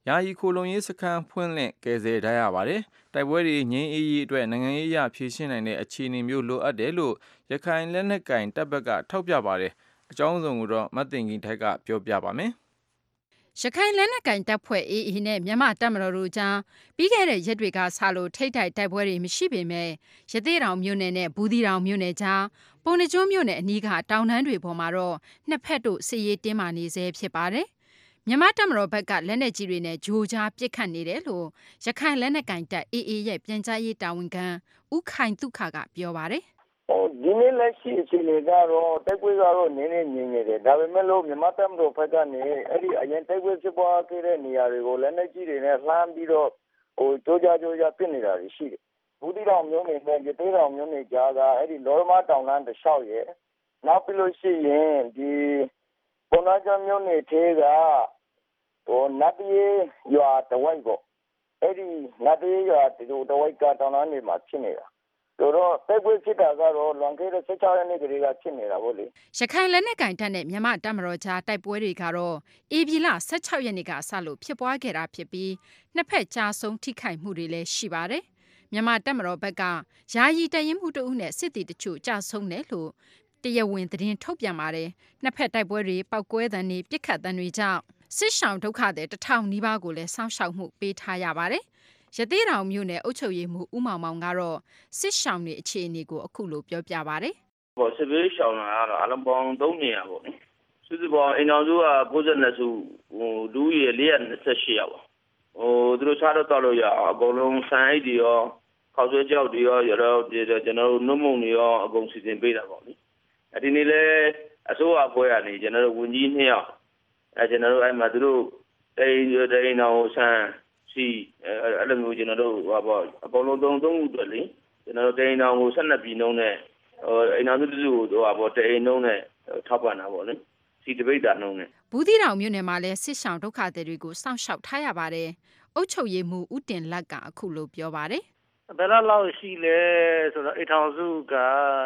ယာယီခိုလုံရေးစခန်းဖွင့်လှစ်ကယ်ဆယ်ထားရပါတယ်။တိုက်ပွဲတွေငြိမ်းအေးရေးအတွက်နိုင်ငံရေးအရဖြေရှင်းနိုင်တဲ့အခြေအနေမျိုးလိုအပ်တယ်လို့ရခိုင်လက်နက်ကိုင်တပ်ဘက်ကထောက်ပြပါတယ်။အကြောင်းစုံကိုတော့မသိင်္ဂီထိုက်ကပြောပြပါမယ်။ရခိုင်လက်နက်ကိုင်တပ်ဖွဲ့ AA နဲ့မြန်မာတပ်မတော်တို့ကြားပြီးခဲ့တဲ့ရက်တွေကစလို့ထိပ်တိုက်တိုက်ပွဲတွေမရှိပေမဲ့ရသေ့တောင်မြို့နယ်နဲ့ဘူးသီးတောင်မြို့နယ်ကြားပုဏ္ဏားကျွန်းမြို့နယ်အနီးကတောင်တန်းတွေပေါ်မှာတော့နှစ်ဖက်တို့စစ်ရေးတင်းမာနေဆဲဖြစ်ပါတယ်။မြန်မာတပ်မတော်ဘက်ကလက်နက်ကြီးတွေနဲ့ဂျိုကြားပစ်ခတ်နေတယ်လို့ရခိုင်လက်နက်ကိုင်တပ် AA ရဲ့ပြန်ကြားရေးတာဝန်ခံဦးခိုင်သုခကပြောပါတယ်။ဒီနေ့လက်ရှိအခြေအနေကတော့တိုက်ပွဲကတော့နည်းနည်းငြိမ်နေတယ်ဒါပေမဲ့လို့မြန်မာတပ်မတော်ဘက်ကနေအဲ့ဒီအရင်တိုက်ပွဲဖြစ်ပွားခဲ့တဲ့နေရာတွေကိုလက်နက်ကြီးတွေနဲ့လှမ်းပြီးတော့ကြိုးကြားပစ်နေတာရှိတယ်ဘူးသီးတောင်မြို့နယ်နဲ့ရသေ့တောင်မြို့နယ်ကြားကအဲ့ဒီလောရမတောင်လမ်းတစ်လျှောက်ရဲ့နောက်ပြီးလို့ရှိရင်ဒီပုဏ္ဏားကျွန်းမြို့နယ်ထဲကနတ်ပြေးရွာတဝိုက်ပေါ့အဲ့ဒီနတ်ပြေးရွာဒီတဝိုက်ကတောင်တန်းတွေမှာဖြစ်နေတာဆိုတော့တိုက်ပွဲဖြစ်တာကတော့လွန်ခဲ့တဲ့16ရက်နေ့ကလေးကဖြစ်နေတာပေါ့လေရခိုင်လက်နက်ကိုင်တပ်နဲ့မြန်မာတပ်မတော်ကြားတိုက်ပွဲတွေကတော့ဧပြီလ16ရက်နေ့ကစလို့ဖြစ်ပွားခဲ့တာဖြစ်ပြီးနှစ်ဖက်ကြားဆုံးထိခိုက်မှုတွေလည်းရှိပါတယ်မြန်မာတပ်မတော်ဘက်ကယာယီတရင်မှုတအုပ်နဲ့စစ်တီတချို့ကြားဆုံးတယ်လို့တရားဝင်သတင်းထုတ်ပြန်ပါတယ်နှစ်ဖက်တိုက်ပွဲတွေပောက်ကွဲသံတွေပစ်ခတ်သံတွေကြောင့်စစ်ရှောင်ဒုက္ခသည်1000နီးပါးကိုလည်းစောင့်ရှောက်မှုပေးထားရပါတယ်ရသေ့တောင်မြို့နယ်အုပ်ချုပ်ရေးမှူးဦးမောင်မောင်ကတော့စစ်ရှောင်တွေအခြေအနေကိုအခုလိုပြောပြပါဗျ။စစ်ဘေးရှောင်လာတော့အလုံးပေါင်း3နေရာပေါ့နော်။စုစုပေါင်းအိမ်တော်စုက92စုလူဦးရေ428ယောက်ပေါ့။သူတို့စားတော့လို့ရအကုန်လုံးစံအိတ်တွေရောခေါက်ဆွဲကြောက်တွေရောကျွန်တော်တို့နှုတ်မုံတွေရောအကုန်စီစဉ်ပေးတာပေါ့လေ။ဒီနေ့လဲအစိုးရအဖွဲ့ကနေကျွန်တော်တို့ဝန်ကြီး2ယောက်ကျွန်တော်တို့အဲ့မှာသူတို့တိန်တော်ဆန်စီအဲ့လိုမျိုးကျွန်တော်တို့အကုန်လုံးသုံးခုအတွက်လေကျွန်တော်တို့တိန်တော်ကို12ပြည်နှုန်းနဲ့အိမ်တော်စုစုကိုတိန်နှုန်းနဲ့ထောက်ပံ့တာပေါ့လေစီတပိတ်တာနှုန်းနဲ့ဘူးသီးတောင်မြို့နယ်မှာလည်းစစ်ဆောင်ဒုက္ခသည်တွေကိုစောင့်ရှောက်ထားရပါတယ်အုပ်ချုပ်ရေးမှူးဦးတင်လက်ကအခုလိုပြောပါတယ်ဘယ်လောက်ရှိလဲဆိုတော့အိမ်တော်စုက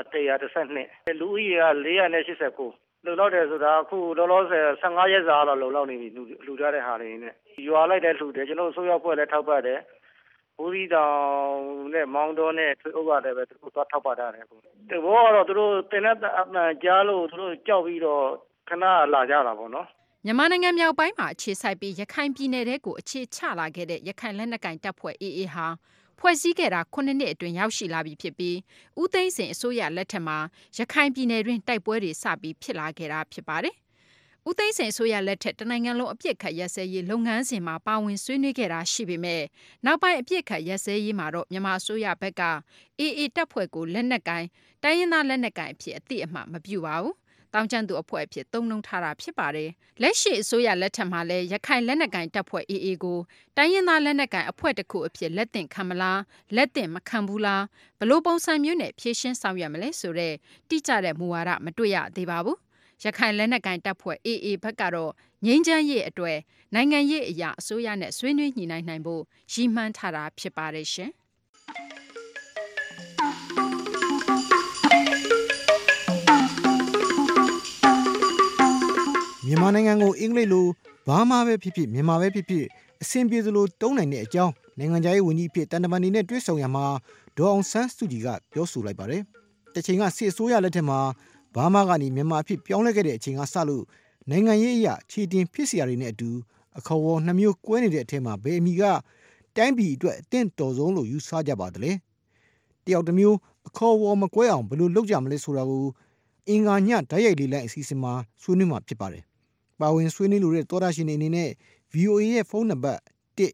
112လူဦးရေက489လုံလောက်တယ်ဆိုတာအခုလောလောဆယ်15ရက်စာတော့လုံလောက်နေပြီလူထားတဲ့ဟာတွေနဲ့ရွာလိုက်တဲ့လှူတယ်ကျွန်တော်ဆိုရောက်ဖွဲ့လည်းထောက်ပတ်တယ်ဘူးဒီတောင်နဲ့မောင်းတော်နဲ့ထွေးဥပလည်းပဲသူတို့သွားထောက်ပတ်ထားတယ်အခုတဘောကတော့သူတို့တင်တဲ့အမှန်ကြားလို့သူတို့ကြောက်ပြီးတော့ခဏလာကြတာပေါ့နော်မြန်မာနိုင်ငံမြောက်ပိုင်းမှာအခြေစိုက်ပြီးရခိုင်ပြည်နယ်တဲကိုအခြေချလာခဲ့တဲ့ရခိုင်လက်နက်ကိုင်တပ်ဖွဲ့ AA ဟာဖွဲ့စည်းခဲ့တာ9နှစ်အတွင်းရောက်ရှိလာပြီဖြစ်ပြီးဦးသိန်းစိန်အစိုးရလက်ထက်မှာရခိုင်ပြည်နယ်တွင်တိုက်ပွဲတွေစပြီးဖြစ်လာခဲ့တာဖြစ်ပါတယ်။ဦးသိန်းစိန်အစိုးရလက်ထက်တနိုင်ငံလုံးအပြစ်ခတ်ရက်စဲရေးလုပ်ငန်းစဉ်မှာပါဝင်ဆွေးနွေးခဲ့တာရှိပေမဲ့နောက်ပိုင်းအပြစ်ခတ်ရက်စဲရေးမှာတော့မြန်မာအစိုးရဘက်က AA တပ်ဖွဲ့ကိုလက်နက်ကိုင်တိုင်းရင်းသားလက်နက်ကိုင်အဖြစ်အသိအမှတ်မပြုပါဘူး။တောင်ကျန်းသူအဖွဲ့အဖြစ်သုံးနှုန်းထားတာဖြစ်ပါတယ်။လက်ရှိအစိုးရလက်ထက်မှာလည်းရခိုင်လက်နက်ကိုင်တပ်ဖွဲ့ AA ကိုတိုင်းရင်းသားလက်နက်ကိုင်အဖွဲ့တစ်ခုအဖြစ်လက်သင့်ခံမလားလက်သင့်မခံဘူးလားဘလို့ပုံစံမျိုးနဲ့ဖြည့်ရှင်းဆောင်ရွက်မလဲဆိုတဲ့တိကျတဲ့မူဝါဒမတွေ့ရသေးပါဘူး။ရခိုင်လက်နက်ကိုင်တပ်ဖွဲ့ AA ဘက်ကတော့ငြိမ်းချမ်းရေးအတွက်နိုင်ငံရေးအရာအစိုးရနဲ့ဆွေးနွေးညှိနှိုင်းနိုင်ဖို့ရည်မှန်းထားတာဖြစ်ပါတယ်ရှင်။မြန်မာနိုင်ငံကိုအင်္ဂလိပ်လိုဘာမှပဲဖြစ်ဖြစ်မြန်မာပဲဖြစ်ဖြစ်အဆင်ပြေသလိုတုံးနိုင်တဲ့အကြောင်းနိုင်ငံခြားရေးဝန်ကြီးအဖြစ်တန်တမန်နေနဲ့တွေ့ဆုံရမှာဒေါ်အောင်ဆန်းစုကြည်ကပြောဆိုလိုက်ပါတယ်။တချိန်ကစစ်အစိုးရလက်ထက်မှာဘာမှကနေမြန်မာအဖြစ်ပြောင်းလဲခဲ့တဲ့အချိန်ကစလို့နိုင်ငံရေးအရာခြေတင်ဖြစ်စရာတွေနဲ့အတူအခေါ်အဝေါ်နှမျိုးကွဲနေတဲ့အထက်မှာဘယ်အမိကတိုင်းပြည်အတွက်အသင့်တော်ဆုံးလို့ယူဆကြပါသလဲ။တယောက်တစ်မျိုးအခေါ်အဝေါ်မကွဲအောင်ဘယ်လိုလုပ်ကြမလဲဆိုတာကိုအင်္ဂါညဓာတ်ရိုက်လေးလိုက်အစီအစဉ်မှာဆွေးနွေးမှာဖြစ်ပါတယ်။ပါဝင်ဆွေးနွေးလိုတဲ့သောတာရှင်တွေအနေနဲ့ VOA ရဲ့ဖုန်းနံပါတ်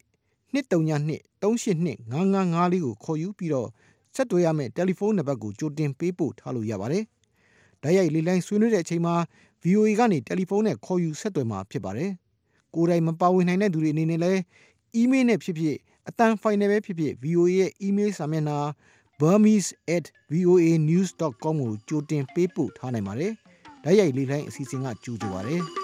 1-232-382-5554ကိုခေါ်ယူပြီးတော့ဆက်သွယ်ရမယ့်တယ်လီဖုန်းနံပါတ်ကိုကြိုတင်ပေးပို့ထားလို့ရပါတယ်။ဓာတ်ရိုက်လေးလိုင်းဆွေးနွေးတဲ့အချိန်မှာ VOA ကနေတယ်လီဖုန်းနဲ့ခေါ်ယူဆက်သွယ်မှာဖြစ်ပါတယ်။ကိုယ်တိုင်မပါဝင်နိုင်တဲ့သူတွေအနေနဲ့လည်းအီးမေးလ်နဲ့ဖြစ်ဖြစ်အသံဖိုင်နဲ့ပဲဖြစ်ဖြစ် VOA ရဲ့အီးမေးလ်စာမျက်နှာ burmese@voanews.com ကိုကြိုတင်ပေးပို့ထားနိုင်ပါတယ်။ဓာတ်ရိုက်လေးလိုင်းအစီအစဉ်ကကြိုဆိုပါတယ်။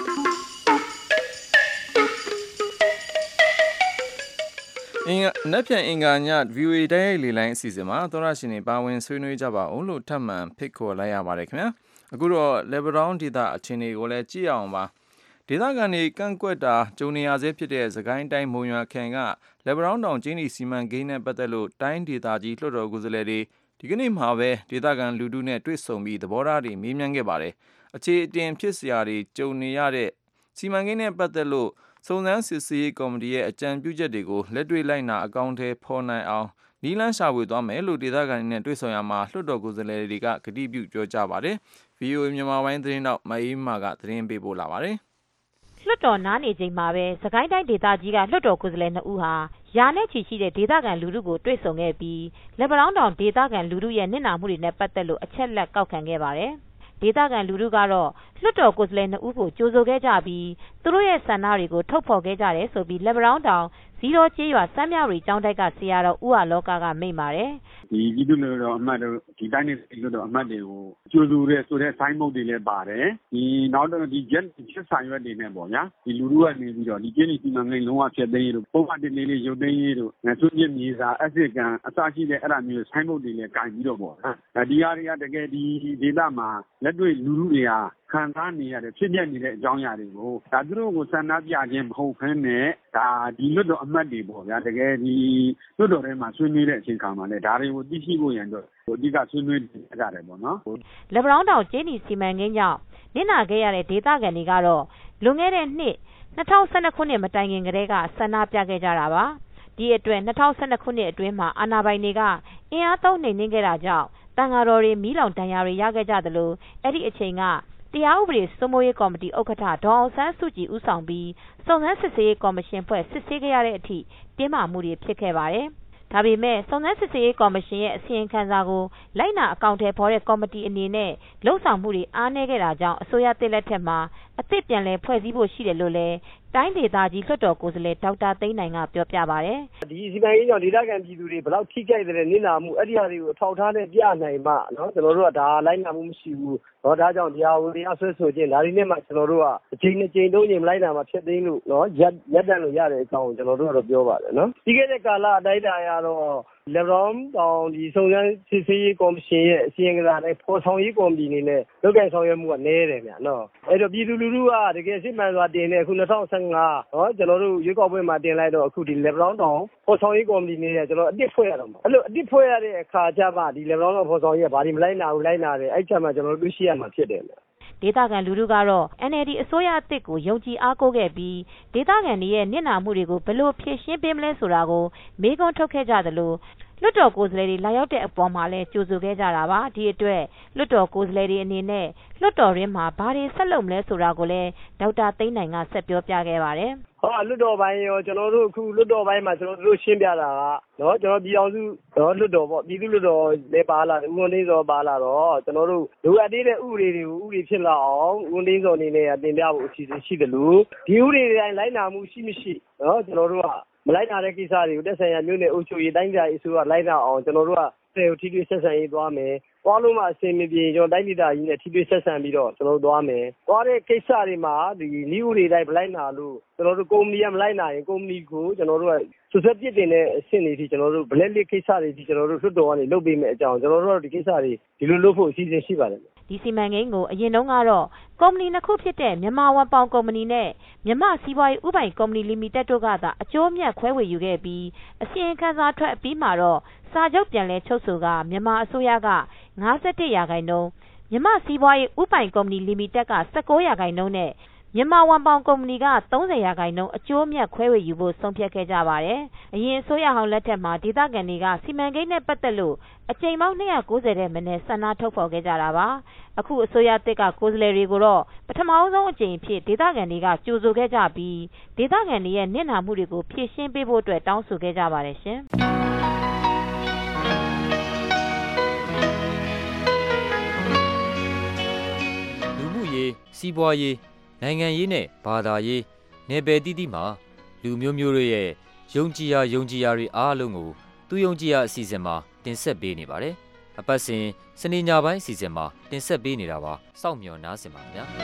နက်ပြန်အင်္ဂါည VOA တိုက်ရိုက်လေလိုင်းအစီအစဉ်မှာသောရရှင်တွေပါဝင်ဆွေးနွေးကြပါအောင်လို့ထပ်မံဖိတ်ခေါ်လိုက်ရပါတယ်ခင်ဗျာအခုတော့ Lebanon ဒေသအခြေအနေကိုလည်းကြည့်အောင်ပါဒဒေသခံတွေကန့်ကွက်တာကြုံနေရဆဲဖြစ်တဲ့စကိုင်းတိုင်းမုံရွာခရိုင်ကလက်ပံတောင်းတောင်ကျင်းဒီစီမံကိန်းနဲ့ပတ်သက်လို့တိုင်းဒေသကြီးလွှတ်တော်ကိုယ်စားလှယ်တွေဒီကနေ့မှာပဲဒေသခံလူထုနဲ့တွေ့ဆုံပြီးသဘောထားတွေမေးမြန်းခဲ့ပါတယ်။အခြေအတင်ဖြစ်စရာတွေကြုံနေရတဲ့စီမံကိန်းနဲ့ပတ်သက်လို့စုံစမ်းစစ်ဆေးရေးကော်မတီရဲ့အကြံပြုချက်တွေကိုလက်တွေ့လိုက်နာအကောင့်ထဲဖော်နိုင်အောင်နီလန်းရှာဖွေသွားမယ်လို့ဒေသခံတွေနဲ့တွေ့ဆုံရမှာလွှတ်တော်ကိုယ်စားလှယ်တွေကကတိပြုပြောကြားပါတယ်။ VOA မြန်မာပိုင်းသတင်းတော့မအေးမာကသတင်းပေးပို့လာပါတယ်။လွှတ်တော်နားနေချိန်မှာပဲစကိုင်းတိုင်းဒေသကြီးကလွှတ်တော်ကိုယ်စားလှယ်2ဦးဟာရာနဲ့ချီရှိတဲ့ဒေသခံလူထုကိုတွေ့ဆုံခဲ့ပြီးလက်ပံတောင်းတောင်ဒေသခံလူထုရဲ့နစ်နာမှုတွေနဲ့ပတ်သက်လို့အချက်လက်ကောက်ခံခဲ့ပါတယ်။ဒေသခံလူထုကတော့လွှတ်တော်ကိုယ်စားလှယ်2ဦးကိုကြိုဆိုခဲ့ကြပြီးသူတို့ရဲ့ဆန္ဒတွေကိုထုတ်ဖော်ခဲ့ကြတယ်ဆိုပြီးလက်ပံတောင်းတောင်ဇီးတော်ကျေးရွာစမ်းမြောက်ရီကျောင်းတိုက်ကဆရာတော်ဦးဟာလောကကမိန့်ပါတယ်။ဒီပြည်သူ့လွှတ်တော်အမတ်တို့ဒီတိုင်းနဲ့လွှတ်တော်အမတ်တွေကိုကြိုဆိုတဲ့ဆိုတဲ့ဆိုင်းဘုတ်တွေလည်းပါတယ်။ဒီနောက်တော့ဒီချက်ဆိုင်ရွက်တွေနဲ့ပေါ့ဗျာ။ဒီလူထုကနေပြီးတော့ဒီကျင်းဒီစီမံကိန်းလုံးဝဖျက်သိမ်းရေးတို့ပုံမှန်တင်လေးရုပ်သိမ်းရေးတို့ဆွေးနွေးမြေစာအစစ်ကန်အစရှိတဲ့အဲ့ဒါမျိုးဆိုင်းဘုတ်တွေလည်းကင်ပြီးတော့ပေါ့။ဒီဟာတွေကတကယ်ဒီဒေသမှာလက်တွေ့လူထုတွေကခံစားနေရတဲ့ဖြစ်ပျက်နေတဲ့အကြောင်းအရာတွေကိုဒါသူတို့ကိုဆန္ဒပြခြင်းမဟုတ်ဘဲနဲ့ဒါဒီလွတ်တော်အမတ်တွေပေါ့ဗျာတကယ်ဒီလွတ်တော်ထဲမှာဆွေးနွေးတဲ့အချိန်ခါမှာလည်းဒါတွေကိုသိရှိဖို့ရန်အတွက်အဓိကဆွေးနွေးကြတယ်ပေါ့နော်လက်ပံတောင်းတောင်ကျင်းဒီစီမံကိန်းကြောင့်နစ်နာခဲ့ရတဲ့ဒေသခံတွေကတော့လွန်ခဲ့တဲ့နှစ်2012ခုနှစ်မတိုင်ခင်ကတည်းကဆန္ဒပြခဲ့ကြတာပါဒီအတွက်2012ခုနှစ်အတွင်းမှာအာဏာပိုင်တွေကအင်အားသုံးနှိမ်နင်းခဲ့တာကြောင့်တန်ဃာတော်တွေမီးလောင်ဒဏ်ရာတွေရခဲ့ကြသလိုအဲ့ဒီအချိန်ကတရားဥပဒေစိုးမိုးရေးကော်မတီဥက္ကဋ္ဌဒေါအောင်ဆန်းစုကြည်ဦးဆောင်ပြီးစုံစမ်းစစ်ဆေးရေးကော်မရှင်ဖွဲ့စစ်ဆေးခဲ့ရတဲ့အထိတင်းမာမှုတွေဖြစ်ခဲ့ပါတယ်။ဒါပေမဲ့စုံစမ်းစစ်ဆေးရေးကော်မရှင်ရဲ့အစီရင်ခံစာကိုလိုက်နာအကောင့်ထဲပေါ်တဲ့ကော်မတီအနေနဲ့လှုပ်ဆောင်မှုတွေအားနည်းခဲ့တာကြောင့်အစိုးရတစ်လက်ထက်မှာအသစ်ပြန်လည်ဖွဲ့စည်းဖို့ရှိတယ်လို့လည်းတိုင်းဒေသကြီးလွှတ်တော်ကိုယ်စားလှယ်ဒေါက်တာသိန်းနိုင်ကပြောပြပါတယ်။ဒီစီမံကိန်းကြောင့်ဒေသခံပြည်သူတွေဘယ်လောက်ထိခိုက်တယ်နစ်နာမှုအဲ့ဒီဟာတွေကိုအထောက်ထားနဲ့ပြနိုင်မှနော်ကျွန်တော်တို့ကဒါလိုက်နာမှုမရှိဘူး။ဒါကြောင့်တရားဝင်တရားဆွဲဆိုခြင်းဒါတွေနဲ့မှကျွန်တော်တို့ကအချိန်2ချိန်3ချိန်မလိုက်နာမှဖြစ်သိမ်းလို့နော်ရပ်တန့်လို့ရတဲ့အကြောင်းကိုကျွန်တော်တို့ကတော့ပြောပါတယ်နော်။ပြီးခဲ့တဲ့ကာလအတိုင်းအတာရတော့လက်ဗရောင်းတောင်ဒီစုံစမ်းစစ်ဆေးရေးကော်မရှင်ရဲ့အစီရင်ခံစာနဲ့ဖော်ဆောင်ရေးကော်မတီအနေနဲ့လုပ်ကိုင်ဆောင်ရွက်မှုကနည်းတယ်ဗျာနော်အဲ့တော့ပြည်သူလူထုကတကယ်စစ်မှန်စွာတင်တဲ့အခု2015နော်ကျွန်တော်တို့ရွေးကောက်ပွဲမှာတင်လိုက်တော့အခုဒီလက်ဗရောင်းတောင်ဖော်ဆောင်ရေးကော်မတီအနေနဲ့ကျွန်တော်အတစ်ဖွဲ့ရတော့မှာအဲ့လိုအတစ်ဖွဲ့ရတဲ့အခါကျမှဒီလက်ဗရောင်းတောင်ဖော်ဆောင်ရေးကဘာဒီမလိုက်နာဘူးလိုက်နာတယ်အဲ့ချက်မှကျွန်တော်တို့တွေ့ရှိရမှာဖြစ်တယ်ဗျာဒေသခံလူထုကတော့ NLD အစိုးရအသစ်ကိုယုံကြည်အားကိုးခဲ့ပြီးဒေသခံတွေရဲ့နစ်နာမှုတွေကိုဘယ်လိုဖြေရှင်းပေးမလဲဆိုတာကိုမေးခွန်းထုတ်ခဲ့ကြသလိုလွှတ်တော်ကိုယ်စားလှယ်တွေလာရောက်တဲ့အပေါ်မှာလည်းကြိုဆိုခဲ့ကြတာပါဒီအတွက်လွှတ်တော်ကိုယ်စားလှယ်တွေအနေနဲ့လွှတ်တော်ရင်းမှာဘာတွေဆက်လုပ်မလဲဆိုတာကိုလည်းဒေါက်တာသိန်းနိုင်ကဆက်ပြောပြခဲ့ပါတယ်လွတ်တော်ပိုင်းရောကျွန်တော်တို့အခုလွတ်တော်ပိုင်းမှာကျွန်တော်တို့ရှင်းပြတာကနော်ကျွန်တော်ပြည်အောင်စုလွတ်တော်ပေါ့ပြည်သူ့လွတ်တော်လည်းပါလာဦးဝင်းသိန်းစောပါလာတော့ကျွန်တော်တို့လိုအပ်တဲ့ဥပဒေတွေကိုဥပဒေဖြစ်လာအောင်ဦးဝင်းသိန်းစောအနေနဲ့တင်ပြဖို့အစီအစဉ်ရှိတယ်လို့ဒီဥပဒေတိုင်းလိုက်နာမှုရှိမရှိနော်ကျွန်တော်တို့ကမလိုက်နာတဲ့ကိစ္စတွေကိုတက်ဆိုင်ရာမြို့နယ်အုပ်ချုပ်ရေးတိုင်းပြည်အစိုးရလိုက်နာအောင်ကျွန်တော်တို့ကစေထိတွေ့ဆက်ဆံရေးသွားမယ်။သွားလို့မှအဆင်မပြေကျွန်တော်တိုင်းဒေသကြီးနဲ့ထိတွေ့ဆက်ဆံပြီးတော့ကျွန်တော်တို့သွားမယ်။သွားတဲ့ကိစ္စတွေမှာဒီနည်းဥပဒေတိုင်းမလိုက်နာလို့ကျွန်တော်တို့ကုမ္ပဏီကမလိုက်နာရင်ကုမ္ပဏီကိုကျွန်တော်တို့ကဆွဆွပြစ်တင်တဲ့အဆင့်တွေထိကျွန်တော်တို့ဘလက်လစ်ကိစ္စတွေထိကျွန်တော်တို့လွှတ်တော်ကနေလုပ်ပေးမယ်အကြောင်းကျွန်တော်တို့ဒီကိစ္စတွေဒီလိုလုပ်ဖို့အစီအစဉ်ရှိပါတယ်ဒီစီမံကိန်းကိုအရင်တုန်းကတော့ကုမ္ပဏီ2ခုဖြစ်တဲ့မြန်မာဝန်ပေါင်ကုမ္ပဏီနဲ့မြန်မာစီးပွားရေးဥပိုင်ကုမ္ပဏီလီမိတက်တို့ကသာအကျိုးမြတ်ခွဲဝေယူခဲ့ပြီးအစီရင်ခံစာထွက်အပြီးမှာတော့စာချုပ်ပြန်လည်ချုပ်ဆိုကမြန်မာအစိုးရက51%မြန်မာစီးပွားရေးဥပိုင်ကုမ္ပဏီလီမိတက်က19%နဲ့မြန်မာဝန်ပေါင်ကုမ္ပဏီက30%အကျိုးမြတ်ခွဲဝေယူဖို့ဆုံးဖြတ်ခဲ့ကြပါတယ်။အရင်အစိုးရဟောင်းလက်ထက်မှာဒေသခံတွေကစီမံကိန်းနဲ့ပတ်သက်လို့အကြိမ်ပေါင်း290တဲ့မနည်းဆန္ဒထုတ်ဖော်ခဲ့ကြတာပါ။အခုအစိုးရသစ်ကကိုယ်စားလှယ်တွေကိုတော့ပထမဆုံးအကြိမ်ဖြစ်ဒေသခံတွေကကြိုဆိုခဲ့ကြပြီးဒေသခံတွေရဲ့နစ်နာမှုတွေကိုဖြေရှင်းပေးဖို့အတွက်တောင်းဆိုခဲ့ကြပါတယ်ရှင်။လူမှုရေးစီးပွားရေးနိုင်ငံရေးနဲ့ဘာသာရေးနယ်ပယ်တိတိမှာလူမျိုးမျိုးတွေရဲ့ယုံကြည်ရာတွေအားလုံးကိုသူယုံကြည်ရာအစီအစဉ်မှာတင်ဆက်ပေးနေပါတယ်။အပတ်စဉ်စနေညပိုင်းအစီအစဉ်မှာတင်ဆက်ပေးနေတာပါ။စောင့်မျှော်နားဆင်ပါခင်ဗျာ။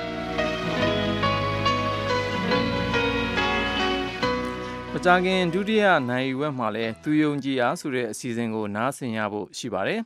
မကြာခင်ဒုတိယနိုင်ဝက်မှာလည်းသူယုံကြည်ရာဆိုတဲ့အစီအစဉ်ကိုနားဆင်ရဖို့ရှိပါတယ်။အခု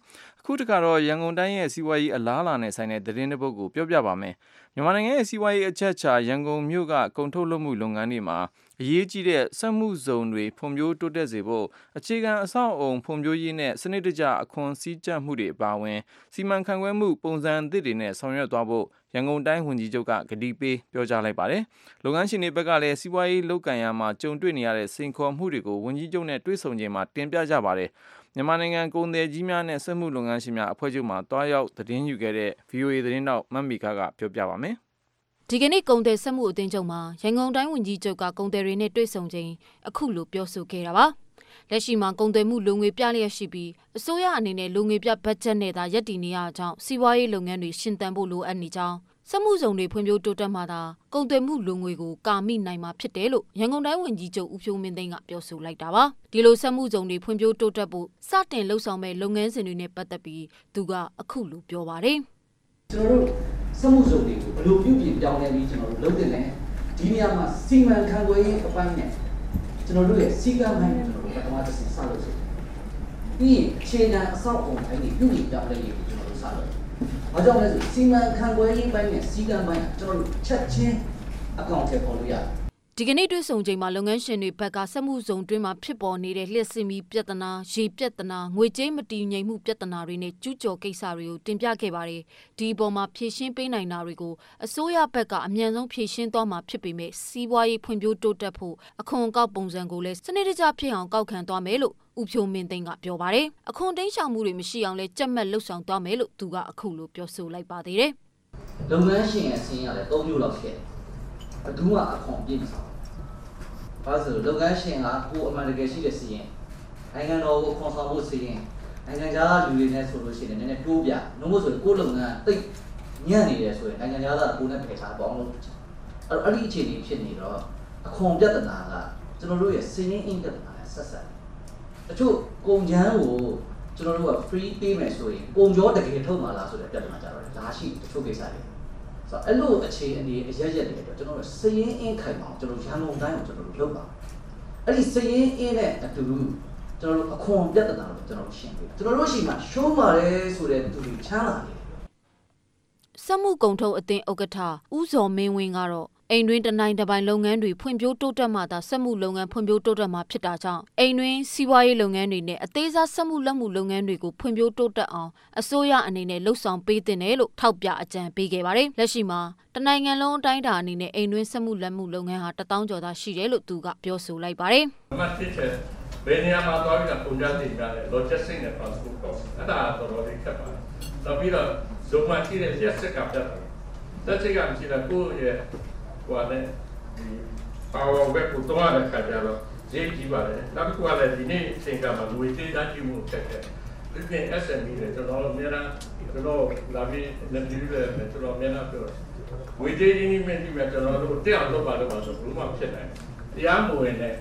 အခုတခါတော့ရန်ကုန်တိုင်းရဲ့စီးပွားရေးအလားအလာနဲ့ဆိုင်တဲ့သတင်းတစ်ပုဒ်ကိုပြောပြပါမယ်မြန်မာနိုင်ငံရဲ့စီးပွားရေးအချက်အခြာရန်ကုန်မြို့ကကုန်ထုတ်လုပ်မှုလုပ်ငန်းတွေမှာအရေးကြီးတဲ့စက်မှုဇုံတွေဖွံ့ဖြိုးတိုးတက်စေဖို့အခြေခံအဆောက်အုံဖွံ့ဖြိုးရေးနဲ့စနစ်တကျအခွန်စည်းကြပ်မှုတွေအပါအဝင်စီမံခန့်ခွဲမှုပုံစံအသစ်တွေနဲ့ဆောင်ရွက်သွားဖို့ရန်ကုန်တိုင်းဝန်ကြီးချုပ်ကကတိပေးပြောကြားလိုက်ပါတယ်။လုပ်ငန်းရှင်တွေဘက်ကလည်းစီးပွားရေးလုပ်ကိုင်ရာမှာကြုံတွေ့နေရတဲ့စိန်ခေါ်မှုတွေကိုဝန်ကြီးချုပ်နဲ့တွေ့ဆုံချိန်မှာတင်ပြကြပါတယ်။မြန်မာနိုင်ငံကုန်သည်ကြီးများနဲ့စက်မှုလုပ်ငန်းရှင်များအဖွဲ့ချုပ်မှတွားရောက်သတင်းယူခဲ့တဲ့ VOA သတင်းတောက်မမီခါကပြောပြပါမယ်။ဒီကနေ့ကုန်သည်စက်မှုအသင်းချုပ်မှာရန်ကုန်တိုင်းဝန်ကြီးချုပ်ကကုန်သည်တွေနဲ့တွေ့ဆုံချိန်အခုလိုပြောဆိုခဲ့တာပါ။လက်ရှိမှာကုန်သွယ်မှုလူငွေပြလျက်ရှိပြီးအစိုးရအနေနဲ့လူငွေပြဘတ်ဂျက်နဲ့သာရပ်တည်နေရကြောင်းစီးပွားရေးလုပ်ငန်းတွေရှင်သန်ဖို့လိုအပ်နေကြောင်းစက်မှုဇုံတွေဖွံ့ဖြိုးတိုးတက်မှသာကုန်သွယ်မှုလူငွေကိုကာမိနိုင်မှာဖြစ်တယ်လို့ရန်ကုန်တိုင်းဝန်ကြီးချုပ်ဦးဖြိုးမင်းသိန်းကပြောဆိုလိုက်တာပါ။ဒီလိုစက်မှုဇုံတွေဖွံ့ဖြိုးတိုးတက်ဖို့စတင်လှုပ်ဆောင်မဲ့လုပ်ငန်းစဉ်တွေနဲ့ပတ်သက်ပြီးသူကအခုလိုပြောပါတယ်။ကျွန်တော်တို့စက်မှုဇုံတွေကိုဘယ်လိုပြုပြင်ပြောင်းလဲပြီးကျွန်တော်တို့လုပ်တင်လဲဒီနေရာမှာစီမံခန့်ခွဲရေးအပိုင်းနဲ့ကျွန်တော်တို့ရဲ့စီကံပိုင်းကျွန်တော်တို့ပထမတစ်ဆင့်စလုပ်ဆိုပြီးအခြေခံအဆောက်အုံပိုင်းတွေပြုပြင်ပြောင်းလဲရေးကိုကျွန်တော်တို့စလုပ်။ဘာကြောင့်လဲဆိုစီမံခန့်ခွဲရေးပိုင်းနဲ့စီကံပိုင်းကျွန်တော်တို့ချက်ချင်းအကောင့်ထဲပေါ်လို့ရတယ်။ဒီကနေ့တွေ့ဆုံချိန်မှာလုပ်ငန်းရှင်တွေဘက်ကစက်မှုဇုံတွင်းမှာဖြစ်ပေါ်နေတဲ့လျှက်စစ်မီပြဿနာရေပြဿနာငွေကြေးမတည်ငြိမ်မှုပြဿနာတွေနဲ့ကျူးကျော်ကိစ္စတွေကိုတင်ပြခဲ့ပါတယ်ဒီအပေါ်မှာဖြည့်ရှင်းပေးနိုင်တာတွေကိုအစိုးရဘက်ကအမြန်ဆုံးဖြည့်ရှင်းသွားမှာဖြစ်ပေမဲ့စီးပွားရေးဖွံ့ဖြိုးတိုးတက်ဖို့အခွန်အကောက်ပုံစံကိုလည်းစနစ်တကျဖြစ်အောင်ကောက်ခံသွားမယ်လို့ဦးဖြိုးမင်းသိန်းကပြောပါတယ်အခွန်တိန်းရှောင်မှုတွေမရှိအောင်လဲကြက်မှတ်လှုပ်ဆောင်သွားမယ်လို့သူကအခုလိုပြောဆိုလိုက်ပါသေးတယ်လုပ်ငန်းရှင်ရဲ့စီးရင်ကလည်း၃မျိုးလောက်ဖြစ်ဘယ်သူမှအခွန်ပြည့်မဆောင်ဘာလို့လုပ်ငန်းရှင်ကကိုအမှန်တကယ်ရှိတဲ့စီးရင်နိုင်ငံတော်ကိုခွန်ဆောင်ဖို့စီးရင်နိုင်ငံခြားလူတွေနဲ့ဆိုလို့ရှိရင်လည်းတိုးပြနှုတ်လို့ဆိုရင်ကိုလုပ်ငန်းတိတ်ညံ့နေတယ်ဆိုရင်နိုင်ငံခြားသားကိုနဲ့ဖယ်ထားပေါင်းလို့အဲ့ဒီအခြေအနေဖြစ်နေတော့အခွန်ပြဿနာကကျွန်တော်တို့ရဲ့စီးရင်အင်ပြဿနာနဲ့ဆက်ဆက်တချို့ကုန်ချမ်းကိုကျွန်တော်တို့က free ပေးမယ်ဆိုရင်ကုန်ကြောတကယ်ထုတ်မှာလားဆိုတဲ့ပြဿနာကြတော့လာရှိတချို့ကိစ္စတွေဆိုတော့အဲ့လိုအခြေအနေအရရက်တွေတော့ကျွန်တော်တို့စည်ရင်းအင်းခိုင်အောင်ကျွန်တော်ရန်ကုန်တိုင်းကိုကျွန်တော်တို့လုပ်ပါအဲ့ဒီစည်ရင်းအင်းနဲ့အတူကျွန်တော်တို့အခွန်ပြဿနာကိုကျွန်တော်တို့ရှင်းပြကျွန်တော်တို့ရှိမှရှုံးပါတယ်ဆိုတဲ့သူတွေချမ်းသာတယ်စက်မှုကုန်ထုတ်အသင်းဥက္ကဋ္ဌဦးဇော်မင်းဝင်းကတော့အိမ်တွင်းတနိုင်တပိုင်းလုပ်ငန်းတွေဖွံ့ဖြိုးတိုးတက်မှသာစက်မှုလုပ်ငန်းဖွံ့ဖြိုးတိုးတက်မှာဖြစ်တာကြောင့်အိမ်တွင်းစီးပွားရေးလုပ်ငန်းတွေနဲ့အသေးစားစက်မှုလက်မှုလုပ်ငန်းတွေကိုဖွံ့ဖြိုးတိုးတက်အောင်အစိုးရအနေနဲ့လှုပ်ဆောင်ပေးတင်တယ်လို့ထောက်ပြအကြံပေးခဲ့ပါတယ်။လက်ရှိမှာတနိုင်ငံလုံးအတိုင်းအတာအနေနဲ့အိမ်တွင်းစက်မှုလက်မှုလုပ်ငန်းဟာ1000ကျော်သာရှိတယ်လို့သူကပြောဆိုလိုက်ပါတယ်။မတ်တစ်ချက်ဘယ်နေရာမှာသွားပြီးတော့ပုံကြတင်ကြတယ် logistics နဲ့ transport cost အဲ့ဒါတော်တော်လေးခက်ပါတယ်။နောက်ပြီးတော့ဇုံမှရှိတဲ့ရက်စက်ကပြတ်တယ်။တက်ချက်ကမရှိတဲ့ကိုယ့်ရဲ့ဟိုနဲ့ဒီ power web ကိုတော့လည်းခါကြတော့ဈေးကြီးပါတယ်။နောက်တစ်ခုကလည်းဒီနေ့အချိန်ကမှငွေကြေးတန်းကြီးမှုခက်တယ်။ဒီနေ့ SME တွေကျွန်တော်တို့အများအားကျွန်တော်လာပြီးနေပြီးတယ်ကျွန်တော်အများအားပြောငွေကြေးရင်းနှီးမြှုပ်နှံကျွန်တော်တို့တက်အောင်လုပ်ပါလို့ပါဆိုဘယ်မှဖြစ်နိုင်။တရားမဝင်တဲ့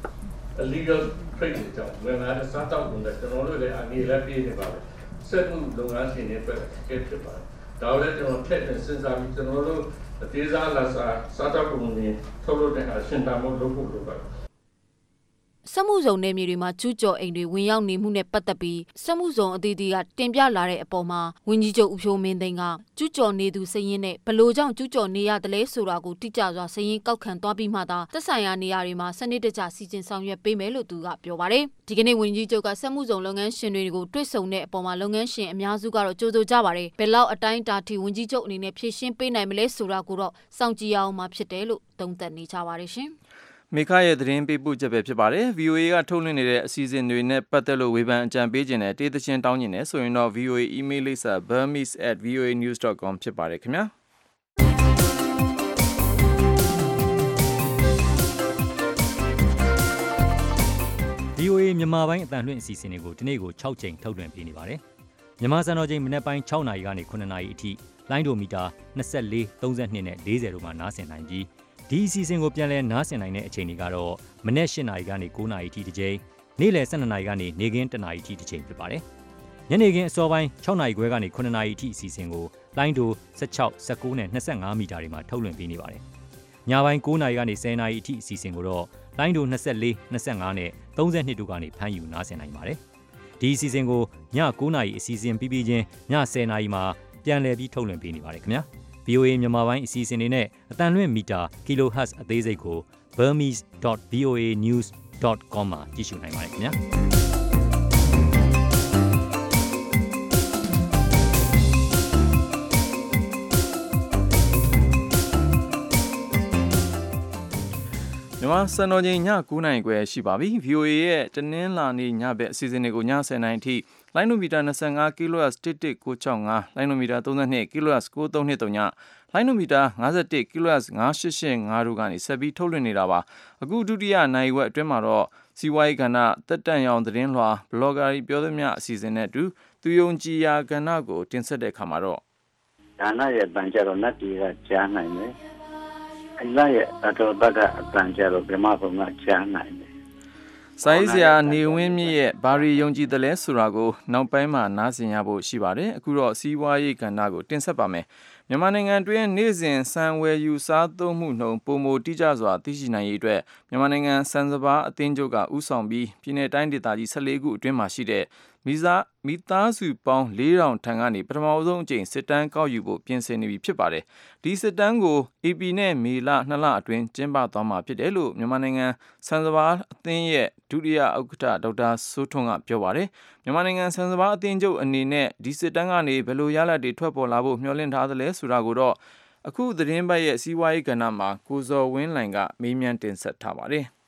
illegal trade တွေကြောင့်ဝင်လာတဲ့စားတောက်ကုန်တွေကျွန်တော်တို့လည်းအနေနဲ့ပြေးနေပါပဲ။စက်မှုလုပ်ငန်းရှင်တွေပဲကဲဖြစ်ပါတယ်။ဒါလည်းကျွန်တော်ထည့်သွင်းစဉ်းစားပြီးကျွန်တော်တို့အသေးစားလာစားတောက်ကုန်တွေထုတ်လုပ်တဲ့အခါရှင်းတာမို့လုပ်ဖို့လိုပါတယ်။စက်မှုဇုံနယ်မြေတွေမှာကျူးကျော်အိမ်တွေဝင်ရောက်နေမှုနဲ့ပတ်သက်ပြီးစက်မှုဇုံအသီးသီးကတင်ပြလာတဲ့အပေါ်မှာဝန်ကြီးချုပ်ဦးဖြိုးမင်းသိန်းကကျူးကျော်နေသူစည်ရင်းနဲ့ဘလို့ကြောင့်ကျူးကျော်နေရတယ်လဲဆိုတာကိုတိကျစွာစည်ရင်းကောက်ခံသွားပြီးမှသာသက်ဆိုင်ရာနေရာတွေမှာစနစ်တကျစီစဉ်ဆောင်ရွက်ပေးမယ်လို့သူကပြောပါတယ်။ဒီကနေ့ဝန်ကြီးချုပ်ကစက်မှုဇုံလုပ်ငန်းရှင်တွေကိုတွေ့ဆုံတဲ့အပေါ်မှာလုပ်ငန်းရှင်အများစုကတော့ကြိုးစားကြပါတယ်။ဘယ်လောက်အတိုင်းအတာထိဝန်ကြီးချုပ်အနေနဲ့ဖြည့်ရှင်းပေးနိုင်မလဲဆိုတာကိုတော့စောင့်ကြည့်ရအောင်မှဖြစ်တယ်လို့သုံးသပ်နေကြပါတယ်ရှင်။မေခရဲ့သတင်းပေးပို့ချက်ပဲဖြစ်ပါတယ် VOA ကထုတ်လွှင့်နေတဲ့အစီအစဉ်တွေနဲ့ပတ်သက်လို့ဝေဖန်အကြံပေးခြင်းနဲ့တေးသချင်းတောင်းခြင်းနဲ့ဆိုရင်တော့ VOA email လိပ်စာ burmese@voanews.com ဖြစ်ပါတယ်ခင်ဗျာ VOA မြန်မာပိုင်းအတန်လွှင့်အစီအစဉ်တွေကိုဒီနေ့ကို6ချိန်ထုတ်လွှင့်ပေးနေပါတယ်မြန်မာစံတော်ချိန်မနက်ပိုင်း6နာရီကနေ9နာရီအထိလိုင်းဒိုမီတာ24 32နဲ့40တို့မှာနားဆင်နိုင်ပြီးဒီအစီအစဉ်ကိုပြန်လည်နားဆင်နိုင်တဲ့အချိန်တွေကတော့မနေ့8နာရီကနေ9နာရီထိတစ်ချိန်နေ့လယ်12နာရီကနေနေ့ခင်း1နာရီထိတစ်ချိန်ဖြစ်ပါတယ်။ညနေခင်းအစောပိုင်း6နာရီခွဲကနေ9နာရီထိအစီအစဉ်ကိုလိုင်းဒို16 19နဲ့25မီတာတွေမှာထုတ်လွှင့်ပေးနေပါတယ်။ညပိုင်း9နာရီကနေ10နာရီထိအစီအစဉ်ကိုတော့လိုင်းဒို24 25နဲ့32တို့ကနေဖမ်းယူနားဆင်နိုင်ပါတယ်။ဒီအစီအစဉ်ကိုည9:00နာရီအစီအစဉ်ပြီးချင်းည10:00နာရီမှာပြန်လည်ပြီးထုတ်လွှင့်ပေးနေပါတယ်ခင်ဗျာ VOA မြန်မာပိုင်းအစီအစဉ်တွေနဲ့အတန်လွင့်မီတာ kHz အသေးစိတ်ကို burmese.voanews.com မှာကြည့်ရှုနိုင်ပါတယ်ခင်ဗျာမြန်မာစံတော်ချိန်ည9:00နာရီခွဲရှိပါပြီ VOA ရဲ့တနင်္လာနေ့ညဘက်အစီအစဉ်တွေကိုည10:00နာရီထိလိုင်းနိုမီတာ25 kHz 11965လိုင်းနိုမီတာ32 kHz 9323ညလိုင်းနိုမီတာ51 kHz 9885တို့ကနေဆက်ပြီးထုတ်လွှင့်နေတာပါအခုဒုတိယနိုင်ဝက်အတွင်းမှာတော့စီးပွားရေးကဏ္ဍတက်တန့်ရောင်သတင်းလွှာဘလော့ဂါတွေပြောသမျှအစီအစဉ်နဲ့အတူသူယုံကြည်ရာကဏ္ဍကိုတင်ဆက်တဲ့အခါမှာတော့ဒါနရဲ့တန်ကြတော့နတ်တီကကြားနိုင်တယ်အလားရဲ့အတော်ဘက်ကအတန်ကြတော့ဗမာဘုံကကြားနိုင်တယ်ဆိုင်းစရာနေဝင်းမြင့်ရဲ့ဘာရီယုံကြည်တယ်လဲဆိုတာကိုနောက်ပိုင်းမှာနားဆင်ရဖို့ရှိပါတယ်အခုတော့စီးပွားရေးကဏ္ဍကိုတင်ဆက်ပါမယ်မြန်မာနိုင်ငံတွင်းနေ့စဉ်စံဝယ်ယူစားသုံးမှုနှုန်းပုံမတိကျစွာသိရှိနိုင်ရေးအတွက်မြန်မာနိုင်ငံစံစပါးအသင်းချုပ်ကဥဆောင်ပြီးပြည်내တိုင်းဒေသကြီး14ခုအတွင်းမှာရှိတဲ့မိသားစုပေါင်း 4,000 ထံကနေပထမဆုံးအကြိမ်စစ်တမ်းကောက်ယူဖို့ပြင်ဆင်နေပြီဖြစ်ပါတယ်။ဒီစစ်တမ်းကို AP နဲ့မေလ2လအတွင်းကျင်းပသွားမှာဖြစ်တယ်လို့မြန်မာနိုင်ငံစံစပါးအသင်းရဲ့ဒုတိယဥက္ကဋ္ဌဒေါက်တာစိုးထွန်းကပြောပါတယ်။မြန်မာနိုင်ငံစံစပါးအသင်းချုပ်အနေနဲ့ဒီစစ်တမ်းကနေဘယ်လိုရလဒ်တွေထွက်ပေါ်လာဖို့မျှော်လင့်ထားသလဲဆိုတာကိုတော့အခုသတင်းပတ်ရဲ့စီးပွားရေးကဏ္ဍမှာကိုဇော်ဝင်းလှိုင်ကမေးမြန်းတင်ဆက်ထားပါတယ်။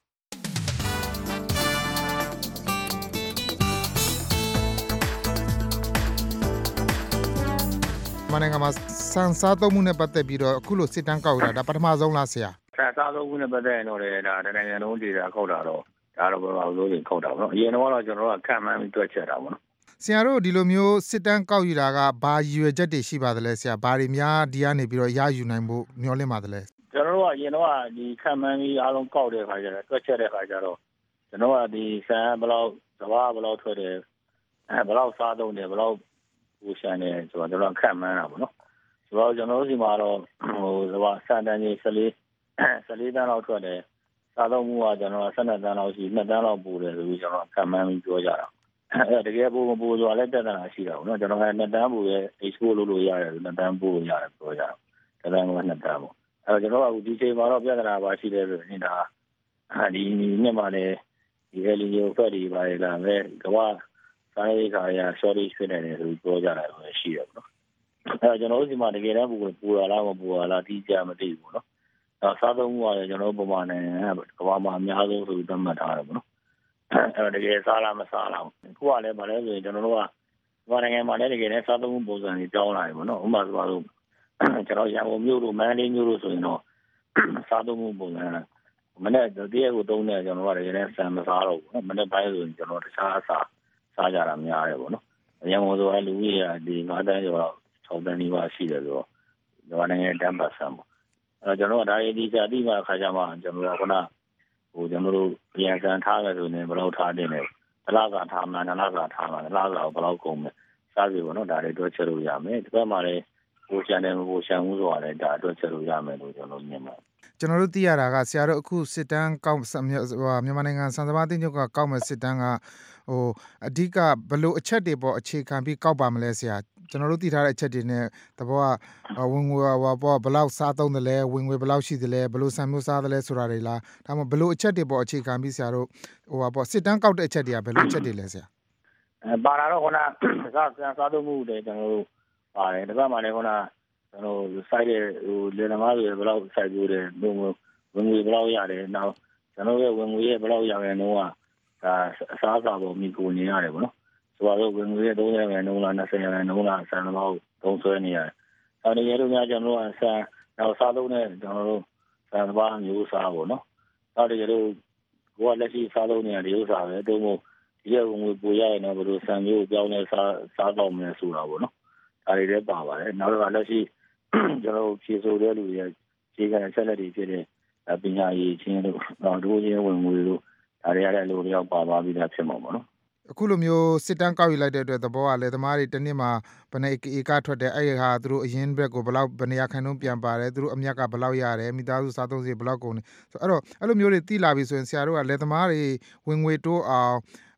မနိုင်ငံမှာစံစားသုံးမှုနဲ့ပတ်သက်ပြီးတော့အခုလိုစစ်တမ်းကောက်ရတာဒါပထမဆုံးလားဆရာစံစားသုံးမှုနဲ့ပတ်သက်ရင်တော့လေဒါနိုင်ငံလုံးဒေတာကောက်တာတော့ဒါတော့ဘယ်လိုလဲကောက်တာပေါ့နော်အရင်တော့ကျွန်တော်တို့ကခံမှန်းပြီးတွက်ချက်တာပေါ့နော်ဆရာတို့ဒီလိုမျိုးစစ်တမ်းကောက်ယူတာကဘာရည်ရွယ်ချက်တွေရှိပါသလဲဆရာဘာတွေများဒီကနေပြီးတော့ရယူနိုင်ဖို့မျှော်လင့်ပါသလဲကျွန်တော်တို့ကအရင်တော့ဒီခံမှန်းပြီးအားလုံးကောက်တဲ့အခါကျတော့တွက်ချက်တဲ့အခါကျတော့ကျွန်တော်ကဒီစံဘယ်လောက်စဘာဘယ်လောက်ထွက်တယ်ဘယ်လောက်စားသုံးတယ်ဘယ်လောက်ပူရှန်တယ်ဆိုတော့ကျွန်တော်ခံမှန်းတာပေါ့နော်ဆိုတော့ကျွန်တော်တို့ဒီမှာတော့စဘာစံတန်းကြီး14တန်းလောက်ထွက်တယ်စားသုံးမှုကကျွန်တော်12တန်းလောက်ရှိ2တန်းလောက်ပူတယ်ဆိုပြီးကျွန်တော်ခံမှန်းပြီးပြောကြတာတကယ်ပူမပူဆိုတာလည်းတက်တာရှိတာပေါ့နော်ကျွန်တော်က2တန်းပူရဲ့ export လုပ်လို့ရတယ်2တန်းပူလို့ရတယ်ပြောကြတာ2တန်းက2တန်းပေါ့အဲ့တော့ကျွန်တော်ကဒီချိန်မှာတော့ပြဿနာပါရှိတယ်ဆိုရင်ဒါဒီနှစ်မှာလည်းဒီ value ဖက်တွေပါလေလားပဲကဘာစားရေးခါရ shortage ဖြစ်နေတယ်ဆိုပြီးပြောကြတာလည်းရှိတယ်ပေါ့နော်အဲ့ကျွန်တော်တို့ဒီမှာတကယ်တမ်းပူရလားမပူရလားတိကျမသိဘူးပေါ့နော်စားသုံးမှုကလည်းကျွန်တော်တို့ပုံမှန်နိုင်ငံကဘာမှအများဆုံးဆိုပြီးသတ်မှတ်ထားတယ်ပေါ့နော်အဲ့တကယ်စားလားမစားလားခုကလည်းဗာလဲဆိုရင်ကျွန်တော်တို့ကဘာနိုင်ငံမှာလည်းတကယ်လည်းစားသုံးမှုပုံစံကြီးပြောင်းလာပြီပေါ့နော်ဥပမာဆိုတော့ကျွန်တော်ရန်ကုန်မြို့တို့မန္တလေးမြို့တို့ဆိုရင်တော့စားသုံးမှုပုံစံမနေ့တည်းကိုသုံးတယ်ကျွန်တော်ကတကယ်လည်းစံမစားတော့ဘူးမနေ့ပိုင်းဆိုရင်ကျွန်တော်တခြားစားကြတာများတယ်ပေါ့နော်ရန်ကုန်ဆိုရင်လူကြီးကဒီ9တန်းကျော်တော့6တန်းနီးပါးရှိတယ်ဆိုတော့ဒီနိုင်ငံတန်းပတ်ဆံပေါ့အဲ့ကျွန်တော်ကဒါရေးဒီစာတိမှခါကြမှာကျွန်တော်ကခုနကျွန်တော်တို့ပြန်ကန်ထားတယ်ဆိုရင်ဘယ်လောက်ထားတင်လဲတလားစာထားမှနလားစာထားမှနလားစာကိုဘယ်လောက်ကုန်မလဲစားပြီပေါ့နော်ဒါတွေတွက်ချက်လို့ရမယ်ဒီဘက်မှာလည်းကိုရှန်တယ်ကိုရှန်မှုဆိုတာလည်းဒါတွက်ချက်လို့ရမယ်လို့ကျွန်တော်မြင်ပါတယ်ကျွန်တော်တို့သိရတာကဆရာတို့အခုစစ်တမ်းကောက်မြန်မာနိုင်ငံစံစပါးတင်ချုပ်ကကောက်မဲ့စစ်တမ်းကအဓိကဘယ်လိုအချက်တွေပေါ်အခြေခံပြီးကောက်ပါမလဲဆရာကျွန်တော်တို့သိထားတဲ့အချက်တွေနဲ့တဘောကဝင်ငွေပေါ်ဘယ်လောက်စားသုံးတယ်လဲဝင်ငွေဘယ်လောက်ရှိတယ်လဲဘယ်လိုစံမျိုးစားတယ်လဲဆိုတာတွေလားဒါမှမဟုတ်ဘယ်လိုအချက်တွေပေါ်အခြေခံပြီးဆရာတို့စစ်တမ်းကောက်တဲ့အချက်တွေကဘယ်လိုအချက်တွေလဲဆရာပါလာတော့ခုနစားသုံးမှုတွေကျွန်တော်တို့ပါတယ်ဒီဘက်မှာလည်းခုနကျွန်တော်စိုက်တဲ့လေနမားတွေဘယ်လောက်စိုက်ကြိုးတယ်ဝင်ငွေဘယ်လောက်ရတယ်နောက်ကျွန်တော်ရဲ့ဝင်ငွေရဲ့ဘယ်လောက်ရခဲ့တော့ဒါအစားအစာပေါ်မိကိုနေရတယ်ပေါ့နော်ဆိုတော့ဝင်ငွေရဲ့30%လား20%လားဆန်တော့သုံးဆွဲနေရတယ်။အဲဒီရဲတို့များကျွန်တော်တို့ဆန်နောက်စားသုံးတဲ့ကျွန်တော်တို့ဆန်ပါမျိုးစားပေါ့နော်။နောက်တကယ်လို့ကိုကလက်ရှိစားသုံးနေရတဲ့ဥစ္စာပဲတုံးမို့ဒီရဲ့ဝင်ငွေပိုရရင်တော့ဘယ်လိုဆန်မျိုးပြောင်းလဲစားတော့မယ်ဆိုတာပေါ့နော်။ဒါတွေလည်းပါပါတယ်။နောက်တော့လက်ရှိကျွန်တော်ဖြေဆိုတဲ့လူရဲ့ခြေခံဆက်လက်တွေဖြစ်တဲ့ပညာရေးချင်းတို့နောက်တို့ချင်းဝင်ငွေတို့ဒါတွေရတဲ့လူတွေရောက်ပါသွားပြီးသားဖြစ်မှာပေါ့နော်အခုလိုမျိုးစစ်တမ်းကောက်ယူလိုက်တဲ့အတွက်သဘောကလည်းသမားတွေတစ်နှစ်မှာဘယ်နှဧကထွက်တယ်အဲ့ဟာသူတို့အရင်ဘက်ကိုဘယ်လောက်ဘယ်နေရာခိုင်နှုန်းပြန်ပါတယ်သူတို့အမြက်ကဘယ်လောက်ရတယ်မိသားစုစားသုံးစရိတ်ဘယ်လောက်ကုန်တယ်ဆိုအဲ့တော့အဲ့လိုမျိုးတွေသိလာပြီဆိုရင်ဆရာတို့ကလည်းသမားတွေဝင်ငွေတိုးအောင်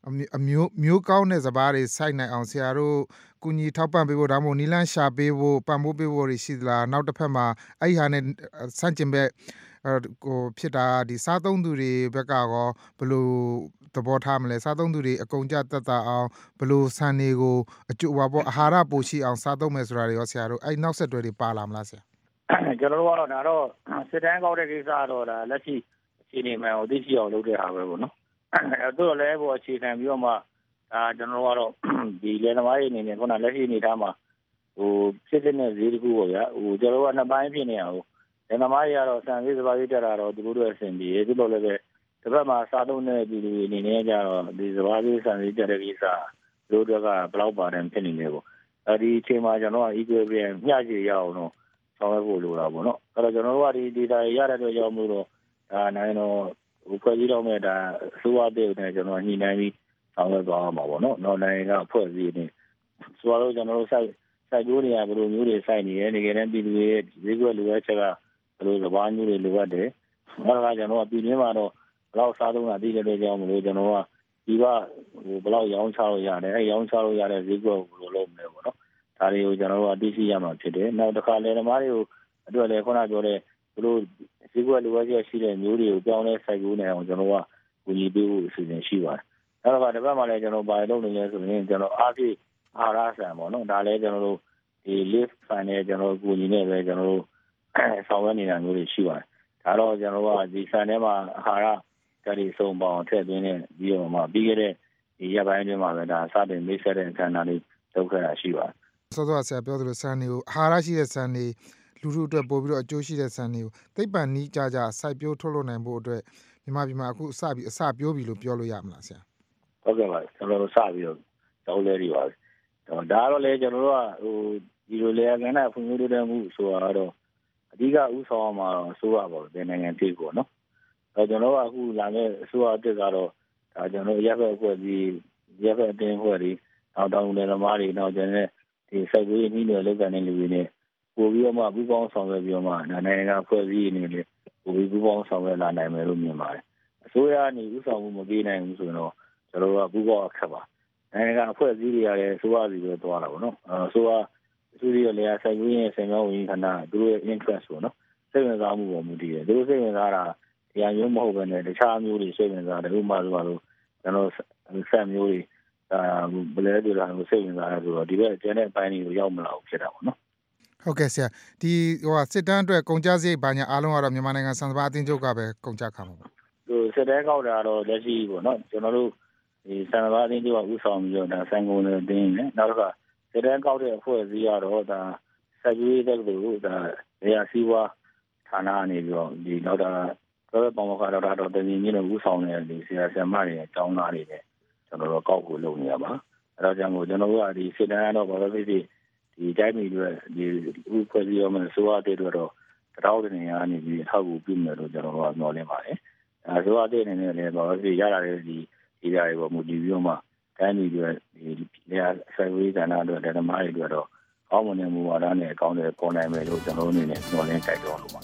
မျိုးကောင်းတဲ့စပါးတွေစိုက်နိုင်အောင်ဆရာတို့ကူညီထောက်ပံ့ပေးဖို့ဒါမှမဟုတ်နီလန်းရှာပေးဖို့ပံ့ပိုးပေးဖို့ရှိသလားနောက်တစ်ဖက်မှာအဲ့ဟာနဲ့စန့်ကျင်ဘက်ဖြစ်တာဒီစားသုံးသူတွေဘက်ကရောဘယ်လိုသဘောထားမလဲစားသုံးသူတွေအကုန်ကြတက်တာအောင်ဘယ်လိုဆန်တွေကိုအကျိုးပါပေါ့အာဟာရပိုရှိအောင်စားသုံးမယ်ဆိုတာတွေရောဆရာတို့အဲ့နောက်ဆက်တွဲတွေပါလာမလားဆရာကျွန်တော်တို့ကတော့ဒါတော့စစ်တမ်းကောက်တဲ့ကိစ္စတော့ဒါလက်ရှိအခြေအနေမှန်ကိုသိရှိအောင်လုပ်တဲ့ဟာပဲပေါ့နော်အဲ့တော့လည်းဘောအခြေခံပြီးတော့မှဒါကျွန်တော်တို့ကတော့ဒီလေသမားတွေအနေနဲ့ခုနလက်ရှိအနေထားမှာဖြစ်တဲ့ဈေးတစ်ခုပေါ့ဗျာကျွန်တော်တို့ကနှစ်ပိုင်းဖြစ်နေအောင်လေသမားတွေကတော့ဆန်ဈေးစပါးဈေးတက်တာတော့သူတို့ရဲ့အဆင်ပြေသူတို့လည်းပဲတစ်ဖက်မှာစားသုံးတဲ့ပြည်သူတွေအနေနဲ့ကြတော့ဒီစပါးဈေးဆန်ဈေးတက်တဲ့ကိစ္စတို့တွေကဘယ်လောက်ပါတယ်ဖြစ်နေလဲပေါ့ဒီအချိန်မှာကျွန်တော်က equilibrium မျှခြေရအောင်တော့ဆောင်ရွက်ဖို့လိုတာပေါ့နော်အဲ့တော့ကျွန်တော်တို့ကဒီ data ရတဲ့အတွက်ကြောင့်မို့လို့ဒါနိုင်တော့ဖွဲ့စည်းတော့မဲ့ဒါအစိုးရတဲ့နဲ့ကျွန်တော်ညှိနှိုင်းပြီးဆောင်ရွက်သွားမှာပေါ့နော်နောက်နိုင်ငံကဖွဲ့စည်းနေဆိုတော့ကျွန်တော်တို့စိုက်ကြိုးတွေကဘယ်လိုမျိုးတွေစိုက်နေရဲနေကြတဲ့ပြည်သူတွေဈေးကွက်လိုအပ်ချက်ကဘယ်လိုစပါးမျိုးတွေလိုအပ်တယ်အဲ့ဒါကကျွန်တော်ကပြည်တွင်းမှာတော့ဘယ်လောက်စားသုံးတာသိတဲ့အတွက်ကြောင့်မလို့ကျွန်တော်ကဒီကဘယ်လောက်ရောင်းချလို့ရတယ်အဲ့ရောင်းချလို့ရတဲ့ဈေးကွက်ကိုဘယ်လိုလုပ်မလဲပေါ့နော်ဒါတွေကိုကျွန်တော်တို့အသိရှိရမှာဖြစ်တယ်နောက်တစ်ခါလေသမားတွေကိုအတွက်လည်းခုနပြောတဲ့ဘယ်လိုဈေးကွက်လိုအပ်ချက်ရှိတဲ့မျိုးတွေကိုပြောင်းလဲစိုက်ကြိုးနေအောင်ကျွန်တော်ကကူညီပေးဖို့အစီအစဉ်ရှိပါတယ်အဲ့တော့ဒီဘက်မှာလည်းကျွန်တော်ဘာလုပ်နေလဲဆိုရင်ကျွန်တော်အားဖြင့်အာဟာရဆန်ပေါ့နော်ဒါလည်းကျွန်တော်တို့ဒီ lift fan နဲ့ကျွန်တော်ကူညီနေပဲကျွန်တော်တို့ဆောင်ရွက်နေတာမျိုးတွေရှိပါတယ်ဒါတော့ကျွန်တော်ကဒီဆန်ထဲမှာအာဟာရဓာတ်တွေစုံပေါင်းထည့်သွင်းနေပြီးတော့မှပြီးခဲ့တဲ့ဒီရက်ပိုင်းအတွင်းမှာပဲဒါစတင်မိတ်ဆက်တဲ့အခမ်းအနားလေးလုပ်ခဲ့တာရှိပါတယ်စောစောဆရာပြောသလိုဆန်တွေကိုအာဟာရရှိတဲ့ဆန်တွေလူထုအတွက်ပို့ပြီးတော့အကျိုးရှိတဲ့ဆန်တွေကိုသိပ္ပံနည်းကြစိုက်ပျိုးထုတ်လုပ်နိုင်ဖို့အတွက်မြန်မာပြည်မှာအခုအစပျိုးပြီလို့ပြောလို့ရမလားဆရာဟုတ်ကဲ့ပါကျွန်တော်တို့စပြီးတော့တောင်းလဲနေပါပြီဒါတော့လေကျွန်တော်တို့ကဒီလိုလေကဏ္ဍဖွံ့ဖြိုးတိုးတက်မှုဆိုတာတော့အဓိကဥဆောင်မှာတော့အစိုးရပေါ့ဒီနိုင်ငံပြည်ပေါ့နော်ကျွန်တော်တို့အခုလာမယ့်အစိုးရအတက်ကတော့ဒါကျွန်တော်ရပ်ဘက်အဖွဲ့ဒီရပ်ဘက်အတင်းအဖွဲ့ဒီနောက်တောင်းတယ်သမားတွေနောက်ကျန်တဲ့ဒီစိုက်ပျိုးရေးနှီးနွယ်လုပ်တဲ့လူတွေနဲ့ပို့ပြီးတော့မှပူးပေါင်းဆောင်ရွက်ပြီးတော့မှနိုင်ငံအဖွဲ့အစည်းအနေနဲ့ပို့ပြီးပူးပေါင်းဆောင်ရွက်လာနိုင်မယ်လို့မြင်ပါတယ်အစိုးရကနေဥဆောင်မှုမပေးနိုင်ဘူးဆိုရင်တော့ကျွန်တော်တို့ကပူးပေါင်းအခက်ပါနိုင်ငံအဖွဲ့အစည်းတွေရတယ်အစိုးရစီပဲသွားတာပေါ့နော်အစိုးရရဲ့လေယာစိုက်ပျိုးရေးဆင်မြောင်းဝင်ခန္ဓာသူတို့ရဲ့ interest ပေါ့နော်စိတ်ဝင်စားမှုပေါ်မူတည်တယ်သူတို့စိတ်ဝင်စားတာတရားမျိုးမဟုတ်ဘဲနဲ့တခြားမျိုးတွေစိတ်ဝင်စားတယ်ဥပမာဆိုတော့ကျွန်တော်ဆက်မျိုးတွေဘယ်လဲတူတာကိုစိတ်ဝင်စားတယ်ဆိုတော့ဒီဘက်ကျန်တဲ့အပိုင်းတွေကိုရောက်မလာဘူးဖြစ်တာပေါ့နော်ဟုတ်ကဲ့ဆရာဒီစစ်တမ်းအတွက်ကုန်ကျစရိတ်ဘာညာအားလုံးကတော့မြန်မာနိုင်ငံဆန်စပါးအသင်းချုပ်ကပဲကုန်ကျခံမှာပေါ့စစ်တမ်းကောက်တာတော့လက်ရှိပေါ့နော်ကျွန်တော်တို့ဒီဆန်စပါးအသင်းချုပ်ကဥဆောင်ပြီးတော့ဒါဆန်ကုန်တွေအတင်းနဲ့နောက်တစ်ခါစစ်တမ်းကောက်တဲ့အဖွဲ့အစည်းကတော့ဒါစိုက်ပျိုးရေးတဲ့လူဒါနေရာစီးပွားဌာနအနေပြီးတော့ဒီနောက်တာတော့ပေါမကတော့တော်တင်ကြီးတို့ဥဆောင်နေတဲ့ဒီဆရာဆရာမတွေအကြောင်းသားတွေနဲ့ကျွန်တော်တို့ကောက်ကိုလုပ်နေရပါအဲဒါကြောင့်မို့ကျွန်တော်တို့ကဒီစစ်တမ်းတော့ဘာလို့ဖြစ်ဖြစ်ဒီတိုင်းပြည်တွေဒီဥပဒေရောမဆိုရတဲ့တော့တောက်တဲ့နေရာနေပြီးထောက်ကူပြုမယ်လို့ကျွန်တော်တို့ကမျှော်လင့်ပါတယ်အဲဆိုရတဲ့နေနဲ့လည်းဘာလို့ဖြစ်ရလာတဲ့ဒီနေရာတွေပေါ်မူတည်ပြီးတော့မှတိုင်းပြည်တွေဒီနေရာဆိုင်ဝေးကဏ္ဍအတွက်ဓမ္မတွေအတွက်တော့ကောင်းမွန်တဲ့မူဝါဒနဲ့အကောင်းတဲ့ပေါ်နိုင်မယ်လို့ကျွန်တော်တို့အနေနဲ့မျှော်လင့်တိုက်တွန်းလို့ပါ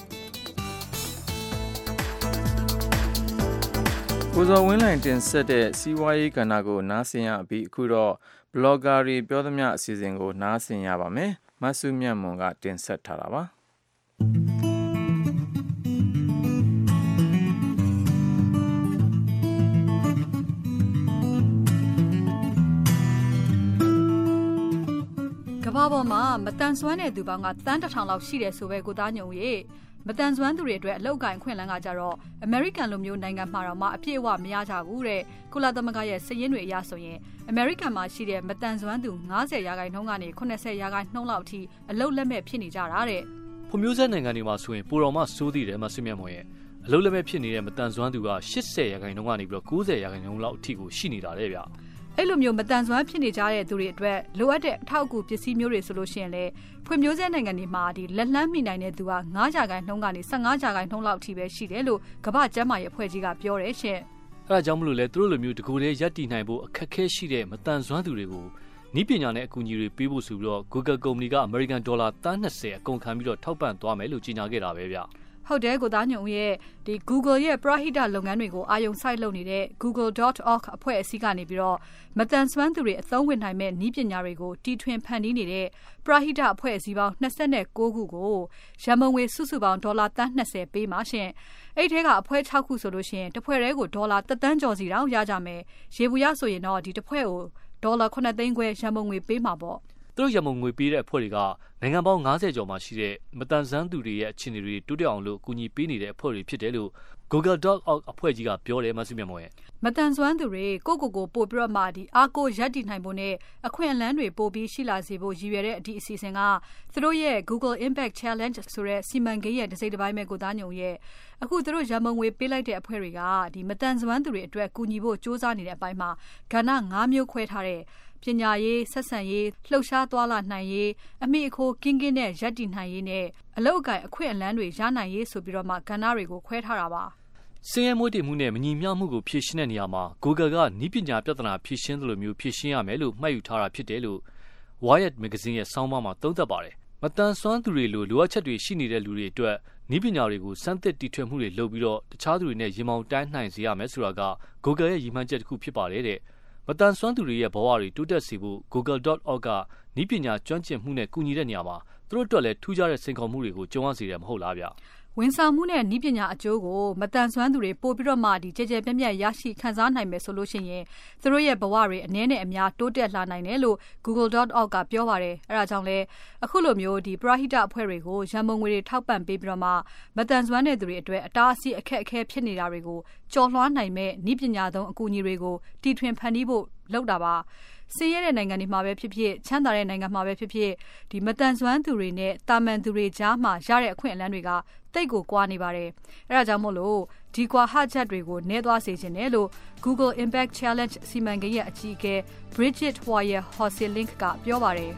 ကိုဇော်ဝင်းလိုင်တင်ဆက်တဲ့စီးပွားရေးကဏ္ဍကိုနားဆင်ရပြီးအခုတော့ဘလော့ဂါတွေပြောသမျှအစီအစဉ်ကိုနားဆင်ရပါမယ်မဆုမြတ်မွန်ကတင်ဆက်ထားတာပါကမ္ဘာပေါ်မှာမတန်ဆွမ်းတဲ့သူပေါင်းကတန်း1000လောက်ရှိတယ်ဆိုပဲကိုသားညုံရေမတန်ဆွမ်းသူတွေအတွက်အလောက်ကိုင်ခွင့်လန်းကကြတော့အမေရိကန်လိုမျိုးနိုင်ငံမှာတော့မှအပြည့်အဝမရကြဘူးတဲ့ကုလသမဂ္ဂရဲ့စာရင်းတွေအရဆိုရင်အမေရိကန်မှာရှိတဲ့မတန်ဆွမ်းသူ90%ကနေ80%လောက်အထိအလောက်လက်မဲ့ဖြစ်နေကြတာတဲ့ဖွံ့ဖြိုးဆဲနိုင်ငံတွေမှာဆိုရင်ပိုတော်မှစိုးသေးတယ်မဆွေးမြတ်မွန်ရဲ့အလောက်လက်မဲ့ဖြစ်နေတဲ့မတန်ဆွမ်းသူက80%ကနေပြီးတော့90%လောက်အထိကိုရှိနေတာတဲ့ဗျအဲ့လိုမျိုးမတန်ဆွမ်းဖြစ်နေကြတဲ့သူတွေအတွက်လိုအပ်တဲ့အထောက်အကူပစ္စည်းမျိုးတွေဆိုလို့ရှိရင်လေဖွံ့ဖြိုးဆဲနိုင်ငံတွေမှာဒီလက်လှမ်းမိနိုင်တဲ့သူက9%ကနေ15%လောက်အထိပဲရှိတယ်လို့ကမ္ဘာ့ကျန်းမာရေးအဖွဲ့ကြီးကပြောတယ်ရှင့်။အဲဒါကြောင့်မလို့လေသူတို့လိုမျိုးတကူတည်းရပ်တည်နိုင်ဖို့အခက်အခဲရှိတဲ့မတန်ဆွမ်းသူတွေကိုနည်းပညာနဲ့အကူအညီတွေပေးဖို့ဆိုပြီးတော့ Google ကုမ္ပဏီက American $20 အကုန်ခံပြီးတော့ထောက်ပံ့သွားမယ်လို့ကြေညာခဲ့တာပဲဗျ။ဟုတ်တယ်ကိုသားညုံရဲ့ဒီ Google ရဲ့ Prahita လုပ်ငန်းတွေကိုအာရုံစိုက်လုပ်နေတဲ့ google.org အဖွဲ့အစည်းကနေပြီးတော့မတန်ဆွမ်းသူတွေအသုံးဝင်နိုင်မဲ့နည်းပညာတွေကိုတီထွင်ဖန်တီးနေတဲ့ Prahita အဖွဲ့အစည်းပေါင်း29ခုကိုရန်ပုံငွေစုစုပေါင်းဒေါ်လာသန်း20ပေးမှာရှင်အဲ့ထဲကအဖွဲ့6ခုဆိုလို့ရှိရင်တစ်ဖွဲ့တည်းကိုဒေါ်လာ1 သန်းကျော်စီတောင်ရကြမယ်ရေဘူးရဆိုရင်တော့ဒီတစ်ဖွဲ့ကိုဒေါ်လာ9 သိန်းခွဲရန်ပုံငွေပေးမှာပေါ့သူတို့ရမုံငွေပေးတဲ့အဖွဲ့တွေကနိုင်ငံပေါင်း90ကျော်မှာရှိတဲ့မတန်ဆန်းသူတွေရဲ့အခြေအနေတွေတိုးတက်အောင်လို့အကူအညီပေးနေတဲ့အဖွဲ့တွေဖြစ်တယ်လို့ google.org အဖွဲ့ကြီးကပြောတယ်မဆုမြတ်မော်ရဲ့မတန်ဆွမ်းသူတွေကိုပို့ပြီးတော့မှဒီအားကိုရပ်တည်နိုင်ဖို့နဲ့အခွင့်အလမ်းတွေပို့ပြီးရှိလာစေဖို့ရည်ရွယ်တဲ့အစီအစဉ်ကသူတို့ရဲ့ Google Impact Challenge ဆိုတဲ့စီမံကိန်းရဲ့တစ်စိတ်တစ်ပိုင်းပဲကိုသားညုံရဲ့အခုသူတို့ရန်ပုံငွေပေးလိုက်တဲ့အဖွဲ့တွေကဒီမတန်ဆွမ်းသူတွေအတွက်ကူညီဖို့စ조사နေတဲ့အပိုင်းမှာကဏ္ဍ9မျိုးခွဲထားတဲ့ပညာရေးဆက်ဆံရေးလှုပ်ရှားသွားလာနိုင်ရေးအမိအခိုးကင်းကင်းနဲ့ရပ်တည်နိုင်ရေးနဲ့အလောက်အကင်အခွင့်အလမ်းတွေရနိုင်ရေးဆိုပြီးတော့မှကဏ္ဍတွေကိုခွဲထားတာပါစင်ရဲမွေးတည်မှုနဲ့မညီမျှမှုကိုဖြေရှင်းတဲ့နေရာမှာ Google ကနည်းပညာပြဿနာဖြေရှင်းသလိုမျိုးဖြေရှင်းရမယ်လို့မှတ်ယူထားတာဖြစ်တယ်လို့ Wired Magazine ရဲ့ဆောင်းပါးမှာသုံးသပ်ပါတယ်မတန်ဆွမ်းသူတွေလိုလိုအပ်ချက်တွေရှိနေတဲ့လူတွေအတွက်နည်းပညာတွေကိုစမ်းသစ်တီထွင်မှုတွေလုပ်ပြီးတော့တခြားသူတွေနဲ့ရင်မောင်တိုင်းနိုင်စေရမယ်ဆိုတာက Google ရဲ့ရည်မှန်းချက်တစ်ခုဖြစ်ပါတယ်တဲ့မတန်ဆွမ်းသူတွေရဲ့ဘဝတွေတိုးတက်စေဖို့ google.org ကနည်းပညာကျွမ်းကျင်မှုနဲ့ကူညီတဲ့နေရာမှာသူတို့အတွက်လည်းထူးခြားတဲ့စိန်ခေါ်မှုတွေကိုကြုံရစေတယ်မဟုတ်လားဗျဝန်ဆောင်မှုနဲ့နည်းပညာအကျိုးကိုမတန်ဆွမ်းသူတွေပို့ပြီးတော့မှဒီကြဲကြဲပြန့်ပြန့်ရရှိခံစားနိုင်မယ်ဆိုလို့ရှိရင်သူတို့ရဲ့ဘဝတွေအနည်းနဲ့အများတိုးတက်လာနိုင်တယ်လို့ google.org ကပြောပါတယ်အဲဒါကြောင့်လဲအခုလိုမျိုးဒီ Prahita အဖွဲ့တွေကိုရန်ပုံငွေတွေထောက်ပံ့ပေးပြီးတော့မှမတန်ဆွမ်းတဲ့သူတွေအတွက်အတားအဆီးအခက်အခဲဖြစ်နေတာတွေကိုကျော်လွှားနိုင်မဲ့နည်းပညာသုံးအကူအညီတွေကိုတီထွင်ဖန်တီးဖို့လုပ်တာပါစင်းရဲတဲ့နိုင်ငံတွေမှာပဲဖြစ်ဖြစ်ချမ်းသာတဲ့နိုင်ငံမှာပဲဖြစ်ဖြစ်ဒီမတန်ဆွမ်းသူတွေနဲ့တာမန်သူတွေကြားမှာရတဲ့အခွင့်အလမ်းတွေကတိတ်ကိုကွာနေပါတယ်အဲဒါကြောင့်မို့လို့ဒီကွာဟချက်တွေကိုနည်းသွားစေခြင်းနဲ့လို့ Google Impact Challenge စီမံကိန်းရဲ့အကြီးအကဲ Bridget Hoyer Hoselink ကပြောပါတယ်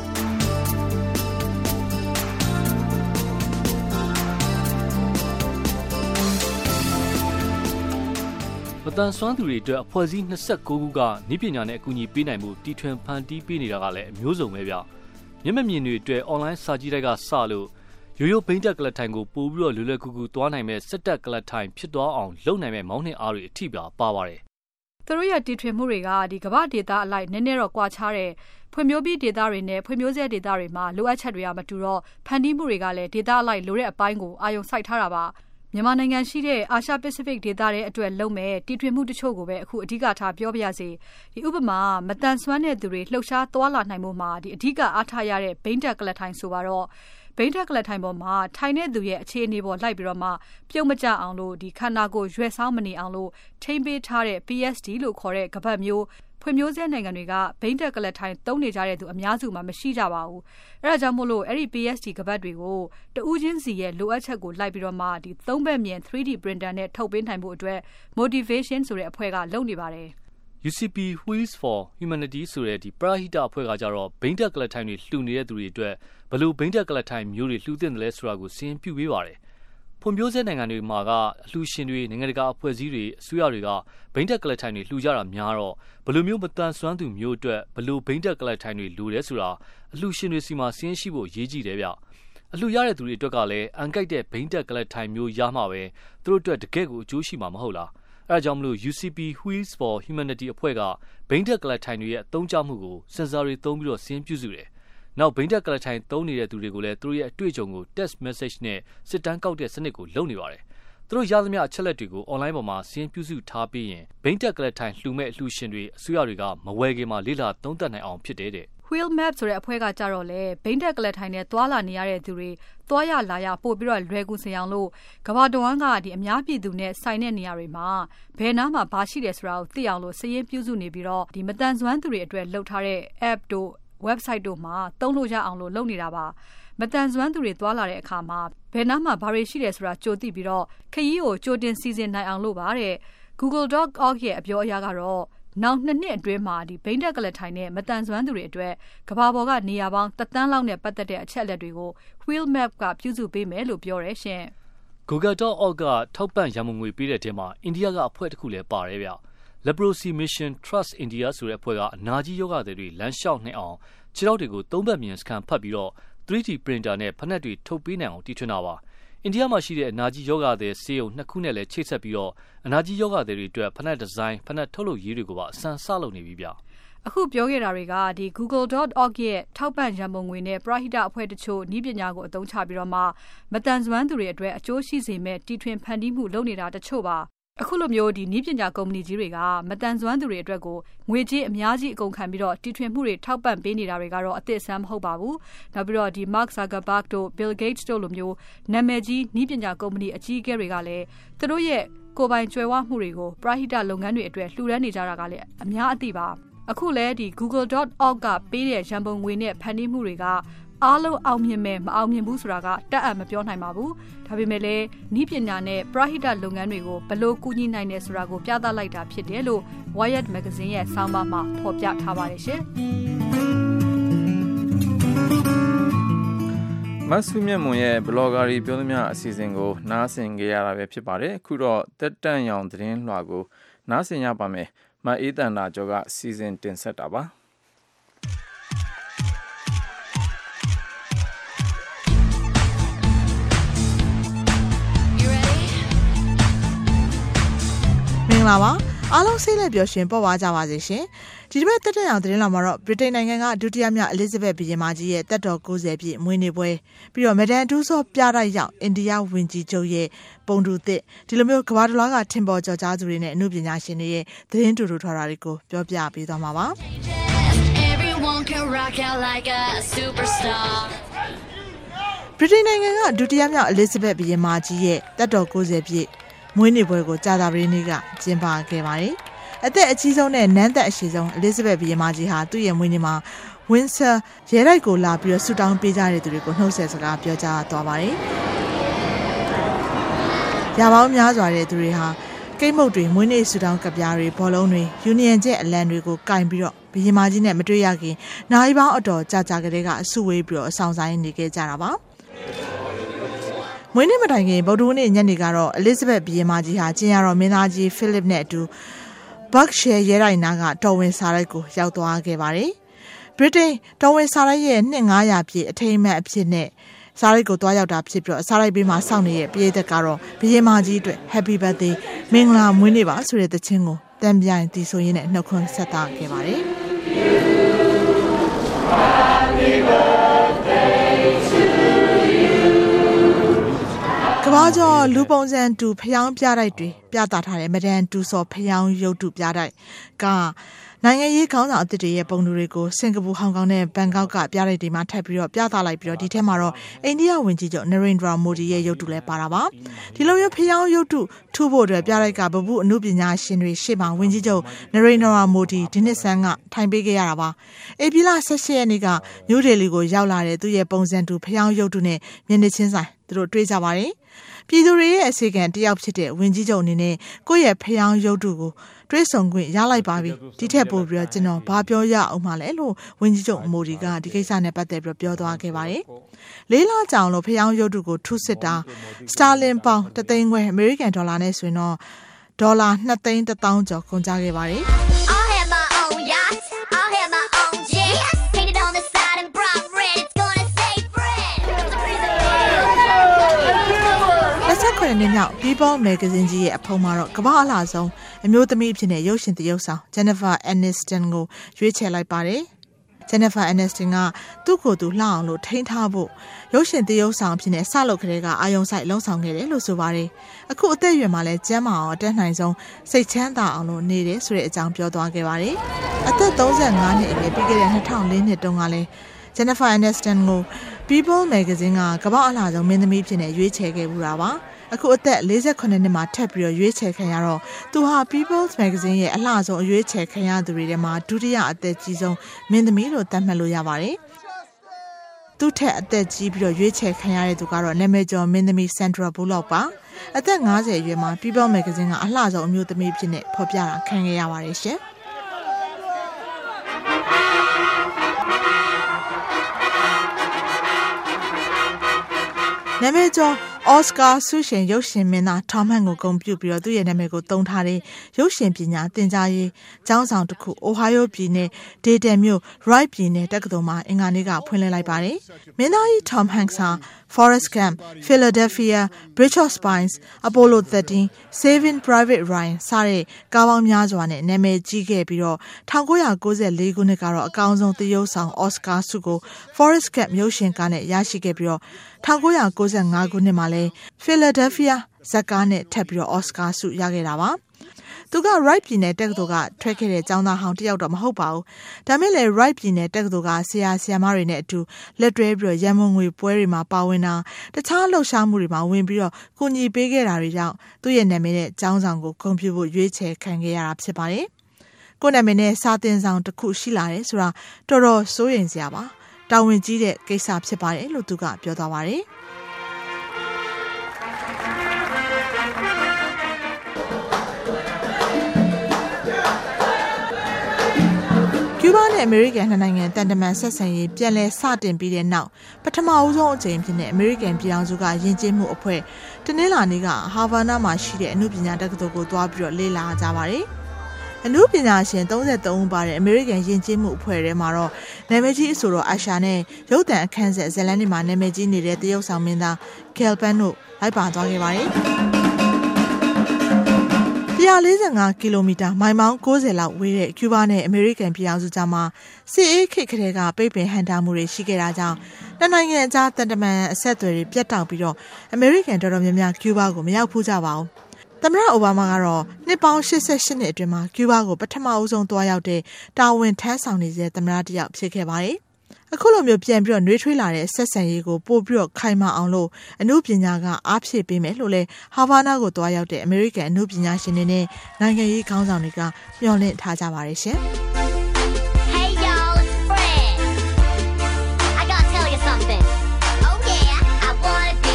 မတန်ဆွမ်းသူတွေအတွက်အဖွဲ့အစည်း29ခုကနည်းပညာနဲ့အကူအညီပေးနိုင်မှုတီထွင်ဖန်တီးပေးနေတာကလည်းအမျိုးစုံပဲဗျမျက်မမြင်တွေအတွက် online စာကြည့်တိုက်ကစလို့ရိုးရိုးဘိန်းတက်ကလထိုင်ကိုပို့ပြီးတော့လွယ်လွယ်ကူကူသွားနိုင်မဲ့စက်တက်ကလထိုင်ဖြစ်သွားအောင်လုပ်နိုင်မဲ့မောင်းနှင်အားတွေအထိပါပါတယ်သူတို့ရဲ့တီထွင်မှုတွေကဒီကမ္ဘာဒေသအလိုက်နည်းနည်းတော့ကွာခြားတဲ့ဖွံ့ဖြိုးပြီးဒေသတွေနဲ့ဖွံ့ဖြိုးဆဲဒေသတွေမှာလိုအပ်ချက်တွေကမတူတော့ဖန်တီးမှုတွေကလည်းဒေသအလိုက်လိုတဲ့အပိုင်းကိုအာရုံစိုက်ထားတာပါမြန်မာနိုင်ငံရှိတဲ့အာရှပစိဖိတ်ဒေသရဲ့အတွက်လုံးမဲ့တီထွင်မှုတချို့ကိုပဲအခုအဓိကထားပြောပြရစီဒီဥပမာမတန်ဆွမ်းတဲ့သူတွေလှုပ်ရှားသွားလာနိုင်မှုမှာဒီအဓိကအားထားရတဲ့ဘိန်းတက်ကလထိုင်ဆိုပါတော့ဘိန်းတက်ကလထိုင်ပေါ်မှာထိုင်တဲ့သူရဲ့အခြေအနေပေါ်လိုက်ပြီးတော့မှပြုံးမကြအောင်လို့ဒီခန္ဓာကိုယ်ရွက်ဆောင်းမနေအောင်လို့ထိမ့်ပေးထားတဲ့ PSD လို့ခေါ်တဲ့ကပတ်မျိုးဖွံ့ဖြိုးဆဲနိုင်ငံတွေကဘိန်းတက်ကလထိုင်သုံးနေကြတဲ့သူအများစုမှာမရှိကြပါဘူး။အဲဒါကြောင့်မို့လို့အဲ့ဒီ PSD ကပတ်တွေကိုတဦးချင်းစီရဲ့လိုအပ်ချက်ကိုလိုက်ပြီးတော့မှဒီသုံးဘက်မြင် 3D printer နဲ့ထုတ်ပေးနိုင်ဖို့အတွက် motivation ဆိုတဲ့အဖွဲ့ကလုပ်နေပါတယ်။ UCP Wheels for Humanity ဆိုတဲ့ဒီ Prahita အဖွဲ့ကကြတော့ဘိန်းတက်ကလထိုင်တွေလှူနေတဲ့သူတွေအတွက်ဘယ်လိုဘိန်းတက်ကလထိုင်မျိုးတွေလှူသင့်တယ်လဲဆိုတာကိုစီရင်ပြုပေးပါတယ်။ဖွံ့ဖြိုးဆဲနိုင်ငံတွေမှာကအလှူရှင်တွေနိုင်ငံတကာအဖွဲ့အစည်းတွေအစိုးရတွေကဘိန်းတက်ကလထိုင်တွေလှူကြတာများတော့ဘယ်လိုမျိုးမတန်ဆွမ်းသူမျိုးအတွက်ဘယ်လိုဘိန်းတက်ကလထိုင်တွေလိုတယ်ဆိုတာအလှူရှင်တွေစီမှာစီရင်ရှိဖို့ရေးကြည့်တယ်ဗျ။အလှူရတဲ့သူတွေအတွက်ကလည်းအန်ကိုက်တဲ့ဘိန်းတက်ကလထိုင်မျိုးရမှာပဲသူတို့အတွက်တကယ့်ကိုအကျိုးရှိမှာမဟုတ်လား။အဲဒါကြောင့်မလို့ UCP Wheels for Humanity အဖွဲ့ကဘိန်းတက်ကလထိုင်တွေရဲ့အသုံးချမှုကိုစင်ဆာတွေသုံးပြီးတော့စီရင်ပြုစုတယ်။နောက်ဘိန်းတက်ကလထိုင်သုံးနေတဲ့သူတွေကိုလည်းသူတို့ရဲ့အတွေ့အကြုံကို text message နဲ့စစ်တမ်းကောက်တဲ့စနစ်ကိုလုပ်နေပါတယ်။သူတို့ရသမျှအချက်လက်တွေကို online ပေါ်မှာစီရင်ပြုစုထားပြီးရင်ဘိန်းတက်ကလထိုင်လှူမဲ့အလှူရှင်တွေအစိုးရတွေကမဝယ်ခင်မှာလေ့လာသုံးသပ်နိုင်အောင်ဖြစ်တဲ့ Wheel Map ဆိုတဲ့အဖွဲ့ကကြတော့လေဘိန်းတက်ကလထိုင်နဲ့သွာလာနေရတဲ့သူတွေသွားရလာရပို့ပြီးတော့လွယ်ကူစေအောင်လို့ကမ္ဘာတဝန်းကဒီအများပြည်သူနဲ့ဆိုင်တဲ့နေရာတွေမှာဘယ်နားမှာဘာရှိတယ်ဆိုတာကိုသိအောင်လို့စည်ရင်းပြုစုနေပြီးတော့ဒီမတန်ဆွမ်းသူတွေအတွက်လုပ်ထားတဲ့ app တို့ website တို့မှာသုံးလို့ရအောင်လို့လုပ်နေတာပါမတန်ဆွမ်းသူတွေသွားလာတဲ့အခါမှာဘယ်နားမှာဘာတွေရှိတယ်ဆိုတာကြိုသိပြီးတော့ခရီးကိုကြိုတင်စီစဉ်နိုင်အောင်လို့ပါတဲ့ google.org ရဲ့အပြောအရကတော့နောက်2နှစ်အတွင်းမှာဒီဘိန်းတက်ကလထိုင်နဲ့မတန်ဆွမ်းသူတွေအတွက်ကမ္ဘာပေါ်ကနေရာပေါင်း1 သန်းလောက်နဲ့ပတ်သက်တဲ့အချက်အလက်တွေကို Wheel Map ကပြုစုပေးမယ်လို့ပြောရဲရှင် Google.org ကထောက်ပံ့ရန်ပုံငွေပေးတဲ့တဲမှာအိန္ဒိယကအဖွဲ့တစ်ခုလည်းပါတယ်ဗျ Leprosy Mission Trust India ဆိုတဲ့အဖွဲ့ကအနာကြီးယောဂတွေလမ်းလျှောက်နိုင်အောင်ခြေထောက်တွေကိုသုံးဘက်မြင်စကန်ဖတ်ပြီးတော့ 3D printer နဲ့ဖက်နှက်တွေထုတ်ပေးနိုင်အောင်တီထွင်တာပါအိန္ဒိယမှာရှိတဲ့အနာကြီးယောဂသည်ဆေးရုံ2ခုနဲ့လည်းချိတ်ဆက်ပြီးတော့အနာကြီးယောဂသည်တွေအတွက်ဖနက်ဒီဇိုင်းဖနက်ထုတ်လုပ်ရေးတွေကိုပါအစမ်းစလုပ်နေပြီဗျအခုပြောခဲ့တာတွေကဒီ google.org ရဲ့ထောက်ပံ့ရန်ပုံငွေနဲ့ပရဟိတအဖွဲ့တချို့နည်းပညာကိုအသုံးချပြီးတော့မှမတန်ဆွမ်းသူတွေအတွက်အကျိုးရှိစေမဲ့တီထွင်ဖန်တီးမှုလုပ်နေတာတချို့ပါအခုလိုမျိုးဒီနည်းပညာကုမ္ပဏီကြီးတွေကမတန်ဆွမ်းသူတွေအတွက်ကိုငွေကြေးအများကြီးအကုန်ခံပြီးတော့တီထွင်မှုတွေထောက်ပံ့ပေးနေတာတွေကတော့အသစ်အဆန်းမဟုတ်ပါဘူးနောက်ပြီးတော့ဒီ Mark Zuckerberg တို့ Bill Gates တို့လိုမျိုးနာမည်ကြီးနည်းပညာကုမ္ပဏီအကြီးအကဲတွေကလည်းသူတို့ရဲ့ကိုယ်ပိုင်ကြွယ်ဝမှုတွေကိုပရဟိတလုပ်ငန်းတွေအတွက်လှူဒါန်းနေကြတာကလည်းအများအသိပါအခုလဲဒီ google.org ကပေးတဲ့ရန်ပုံငွေနဲ့ဖန်တီးမှုတွေကအားလုံးအောင်မြင်မဲ့မအောင်မြင်ဘူးဆိုတာကတက်အပ်မပြောနိုင်ပါဘူးဒါပေမဲ့လည်းဤပညာနဲ့ပရဟိတလုပ်ငန်းတွေကိုဘယ်လိုကူညီနိုင်တယ်ဆိုတာကိုပြသလိုက်တာဖြစ်တယ်လို့ Wired Magazine ရဲ့ဆောင်းပါးမှာဖော်ပြထားပါတယ်ရှင်မဆုမြတ်မွန်ရဲ့ဘလော့ဂါရီပြောသမျှအစီအစဉ်ကိုနားဆင်ကြရတာပဲဖြစ်ပါတယ်အခုတော့တက်တန့်ရောင်သတင်းလွှာကိုနားဆင်ရပါမယ်မအေးတန်တာကျော်ကစီစဉ်တင်ဆက်တာပါမင်္ဂလာပါအားလုံးစိတ်လက်ပျော်ရွှင်ပေါ်ပါကြပါစေရှင်ဒီတစ်ပတ်တက်တဲ့အောင်သတင်းလာမှာတော့ဗြိတိန်နိုင်ငံကဒုတိယမြောက် Elizabeth ဘုရင်မကြီးရဲ့တက်တော်90ပြည့်မွေးနေ့ပွဲပြီးတော့မဒန်တူးစောပြတိုက်ရောက်အိန္ဒိယဝန်ကြီးချုပ်ရဲ့ပုံတူသစ်ဒီလိုမျိုးကမ္ဘာတလွှားကထင်ပေါ်ကျော်ကြားသူတွေနဲ့အမှုပညာရှင်တွေရဲ့သတင်းတူတူထွာတာတွေကိုပြောပြပေးသွားမှာပါဗြိတိန်နိုင်ငံကဒုတိယမြောက် Elizabeth ဘုရင်မကြီးရဲ့တက်တော်90ပြည့်မွေးနေ့ပွဲကိုကြာသပတေးနေ့ကကျင်းပခဲ့ပါတယ်။အသက်အကြီးဆုံးနဲ့နန်းသက်အရှိဆုံး Elizabeth ဘုရင်မကြီးဟာသူ့ရဲ့မွေးနေ့မှာ Windsor ရဲတိုက်ကိုလာပြီးတော့ဆုတောင်းပေးကြတဲ့သူတွေကိုနှုတ်ဆက်စကားပြောကြားသွားပါတယ်။ရာပေါင်းများစွာတဲ့သူတွေဟာကိတ်မုတ်တွေမွေးနေ့ဆုတောင်းကပ်ပြားတွေဘောလုံးတွေ Union Jack အလံတွေကိုကင်ပြီးတော့ဘုရင်မကြီးနဲ့မတွေ့ရခင်နိုင်ပေါင်းအတော်ကြာကလေးကအဆုဝေးပြီးတော့အဆောင်ဆိုင်နေခဲ့ကြတာပါ။မွေးနေ့မတိုင်ခင်ဗုဒ္ဓဟူးနေ့ညနေကတော့ Elizabeth ဘုရင်မကြီးဟာကျင်းရတော်မင်းသားကြီး Philip နဲ့အတူ Berkshire ရဲတိုက်နားကတော်ဝင်စာတိုက်ကိုရောက်သွားခဲ့ပါတယ်။ ဗြိတိန်တော်ဝင်စာတိုက်ရဲ့နှစ်900ပြည့်အထိမ်းအမှတ်အဖြစ်နဲ့စာတိုက်ကိုတွားရောက်တာဖြစ်ပြီးတော့စာတိုက်ဘေးမှာစောင့်နေတဲ့ပြည်သက်ကတော့ဘုရင်မကြီးအတွက် Happy Birthday မင်္ဂလာမွေးနေ့ပါဆိုတဲ့သီချင်းကိုတန်ပြိုင်တီဆိုရင်းနဲ့နှုတ်ခွန်းဆက်သခဲ့ပါတယ်။ Happy birthday toကဘာကျော်လူပုံစံတူဖျောင်းပြတိုက်တွေပြသထားတဲ့မဒန်တူစောဖျောင်းရုပ်တုပြတိုက်ကနိုင်ငံရေးခေါင်းဆောင်အသစ်တွေရဲ့ပုံတွေကိုစင်ကာပူဟောင်ကောင်နဲ့ဘန်ကောက်ကပြတိုက်တွေမှာထပ်ပြီးတော့ပြသလိုက်ပြီးတော့ဒီထဲမှာတော့အိန္ဒိယဝန်ကြီးချုပ်နရိန်ဒရာမိုဒီရဲ့ရုပ်တုလည်းပါတာပါဒီလိုမျိုးဖျောင်းရုပ်တုထူဖို့အတွက်ပြတိုက်ကဗဟုအနုပညာရှင်တွေရှေ့မှာဝန်ကြီးချုပ်နရိန်ဒရာမိုဒီဒီနှစ်ဆန်းကထိုင်ပေးခဲ့ရတာပါဧပြီလ18ရက်နေ့ကနယူးဒေလီကိုရောက်လာတဲ့သူ့ရဲ့ပုံစံတူဖျောင်းရုပ်တုနဲ့မျက်နှာချင်းဆိုင်သူတို့တွေ့ကြပါတယ်ပြည်သူတွေရဲ့အစီအကံတယောက်ဖြစ်တဲ့ဝန်ကြီးချုပ်အနေနဲ့ကိုယ့်ရဲ့ဖျောင်းရုပ်တုကိုတွေးဆုံခွင့်ရလိုက်ပါပြီဒီထက်ပိုပြီးတော့ကျွန်တော်ဘာပြောရအောင်မှလဲလို့ဝန်ကြီးချုပ်မိုဒီကဒီကိစ္စနဲ့ပတ်သက်ပြီးပြောသွားခဲ့ပါတယ်လေးလကြောင်လို့ဖျောင်းရုပ်တုကိုထုစစ်တာစတာလင်ပေါင်3သိန်းခွဲအမေရိကန်ဒေါ်လာနဲ့ဆိုရင်တော့ဒေါ်လာ2သိန်း1000ကျော်ကုန်ကြခဲ့ပါတယ်နှစ်မြောက် People Magazine ကြီးရဲ့အဖုံမှာတော့ကမ္ဘာအလှဆုံးအမျိုးသမီးအဖြစ်နဲ့ရုပ်ရှင်သရုပ်ဆောင် Jennifer Aniston ကိုရွေးချယ်လိုက်ပါတယ်။ Jennifer Aniston ကသူ့ကိုယ်သူလှအောင်လို့ထိန်းထားဖို့ရုပ်ရှင်သရုပ်ဆောင်အဖြစ်နဲ့စလုပ်ကလေးကအာယုံဆိုင်လှုံ့ဆော်ခဲ့တယ်လို့ဆိုပါတယ်။အခုအသက်အရွယ်မှာလည်းကျန်းမာအောင်အတက်နိုင်ဆုံးစိတ်ချမ်းသာအောင်လို့နေတယ်ဆိုတဲ့အကြောင်းပြောသွားခဲ့ပါတယ်။အသက်35နှစ်အရွယ်ပြီးခဲ့တဲ့2004နှစ်တုန်းကလည်းJennifer Aniston ကို People Magazine ကကမ္ဘာအလှဆုံးမင်းသမီးဖြစ်နေရွေးချယ်ခဲ့မှုတာပါအခုအသက်48နှစ်မှာထပ်ပြီးရွေးချယ်ခံရတော့သူဟာ People Magazine ရဲ့အလှဆုံးအရွေးချယ်ခံရသူတွေထဲမှာဒုတိယအသက်ကြီးဆုံးမင်းသမီးလို့သတ်မှတ်လို့ရပါတယ်သူထက်အသက်ကြီးပြီးရွေးချယ်ခံရတဲ့သူကတော့နာမည်ကျော်မင်းသမီး Sandra Bullock ပါအသက်50အရွယ်မှာ People Magazine ကအလှဆုံးအမျိုးသမီးဖြစ်နေဖော်ပြတာခံခဲ့ရပါတယ်ရှင်နာမည်ကျော်အော်စကာဆုရှင်ရုပ်ရှင်မင်းသားထောမ်ဟန်ကိုဂုဏ်ပြုပြီးတော့သူ့ရဲ့နာမည်ကိုသုံးထားတဲ့ရုပ်ရှင်ပညာသင်ကြားရေးကျောင်းဆောင်တစ်ခုအိုဟိုင်ယိုပြည်နယ်ဒေတန်မြို့ Wright ပြည်နယ်တက္ကသိုလ်မှာအင်္ဂါနေ့ကဖွင့်လှစ်လိုက်ပါတယ်။မင်းသားကြီးထောမ်ဟန်ဟာ Forrest Gump, Philadelphia, Bridge of Spies, Apollo 13, Saving Private Ryan စတဲ့ကားပေါင်းများစွာနဲ့နာမည်ကြီးခဲ့ပြီးတော့1994ခုနှစ်ကတော့အကောင်းဆုံးသရုပ်ဆောင်အော်စကာဆုကို Forrest Gump ရုပ်ရှင်ကားနဲ့ရရှိခဲ့ပြီးတော့1995ခုနှစ်မှာလဲ Philadelphia ဇာတ်ကားနဲ့ထပ်ပြီးတော့အော်စကာဆုရခဲ့တာပါသူက Wright ပြည်နယ်တက္ကသိုလ်ကထွက်ခဲ့တဲ့ကျောင်းသားဟောင်းတယောက်တော့မဟုတ်ပါဘူး။ဒါမဲ့လည်း Wright ပြည်နယ်တက္ကသိုလ်ကဆရာဆရာမတွေနဲ့အတူလက်တွဲပြီးတော့ရန်မုံငွေပွဲတွေမှာပါဝင်တာတခြားလှုပ်ရှားမှုတွေမှာဝင်ပြီးတော့ကူညီပေးခဲ့တာတွေကြောင့်သူ့ရဲ့နာမည်နဲ့ကျောင်းဆောင်ကိုဂုဏ်ပြုဖို့ရွေးချယ်ခံခဲ့ရတာဖြစ်ပါတယ်။ကိုယ်နာမည်နဲ့စာသင်ဆောင်တစ်ခုရှိလာတယ်ဆိုတာတော်တော်စိုးရိမ်စရာပါ။တာဝန်ကြီးတဲ့ကိစ္စဖြစ်ပါတယ်လို့သူကပြောသွားပါတယ်။ကျူးဘားနဲ့အမေရိကန်နှစ်နိုင်ငံတန်တမန်ဆက်ဆံရေးပြန်လည်စတင်ပြီးတဲ့နောက်ပထမဦးဆုံးအကြိမ်ဖြစ်တဲ့အမေရိကန်ပြည်ထောင်စုကယဉ်ကျေးမှုအဖွဲ့တနင်္လာနေ့ကဟာဗာနာမှာရှိတဲ့အနုပညာတက္ကသိုလ်ကိုသွားပြီးတော့လေ့လာကြပါတယ်။အနုပညာရှင်33ဦးပါတဲ့အမေရိကန်ယဉ်ကျေးမှုအဖွဲ့ထဲမှာတော့နာမည်ကြီးအဆိုတော်အာရှာနဲ့ရုပ်သံအခန်းဆက်ဇလန်တွေမှာနာမည်ကြီးနေတဲ့တရုတ်ဆောင်မင်းသားကယ်ပန်တို့လိုက်ပါသွားခဲ့ပါတယ်။145ကီလိုမီတာမိုင်ပေါင်း90လောက်ဝေးတဲ့ကျူးဘားနဲ့အမေရိကန်ပြည်ထောင်စုကြားမှာစစ်အေးခေတ်ကလေးကပိတ်ပင်ဟန်တာမှုတွေရှိခဲ့တာကြောင့်နှစ်နိုင်ငံအကြားတန်တမန်အဆက်အသွယ်တွေပြတ်တောက်ပြီးတော့အမေရိကန်တော်တော်များများကျူးဘားကိုမရောက်ဖူးကြပါဘူး။သမ္မတအိုဘားမားကတော့နှစ်ပေါင်း88နှစ်အတွင်းမှာကျူးဘားကိုပထမအဆုံးသွားရောက်တဲ့တာဝန်ထမ်းဆောင်နေတဲ့သမ္မတတစ်ယောက်ဖြစ်ခဲ့ပါတယ်။အခုလိုမျိုးပြန်ပြီးတော့နှွေးထွေးလာတဲ့ဆက်ဆံရေးကိုပို့ပြီးတော့ခိုင်မာအောင်လို့အမှုပညာကအားဖြည့်ပေးမယ်လို့လဲဟာဗာနာကိုတွားရောက်တဲ့အမေရိကန်အမှုပညာရှင်တွေနဲ့နိုင်ငံရေးခေါင်းဆောင်တွေကမျှော်လင့်ထားကြပါတယ်ရှင်။ Hey y'all, it's Fred. I gotta tell you something. Oh yeah, I wanna be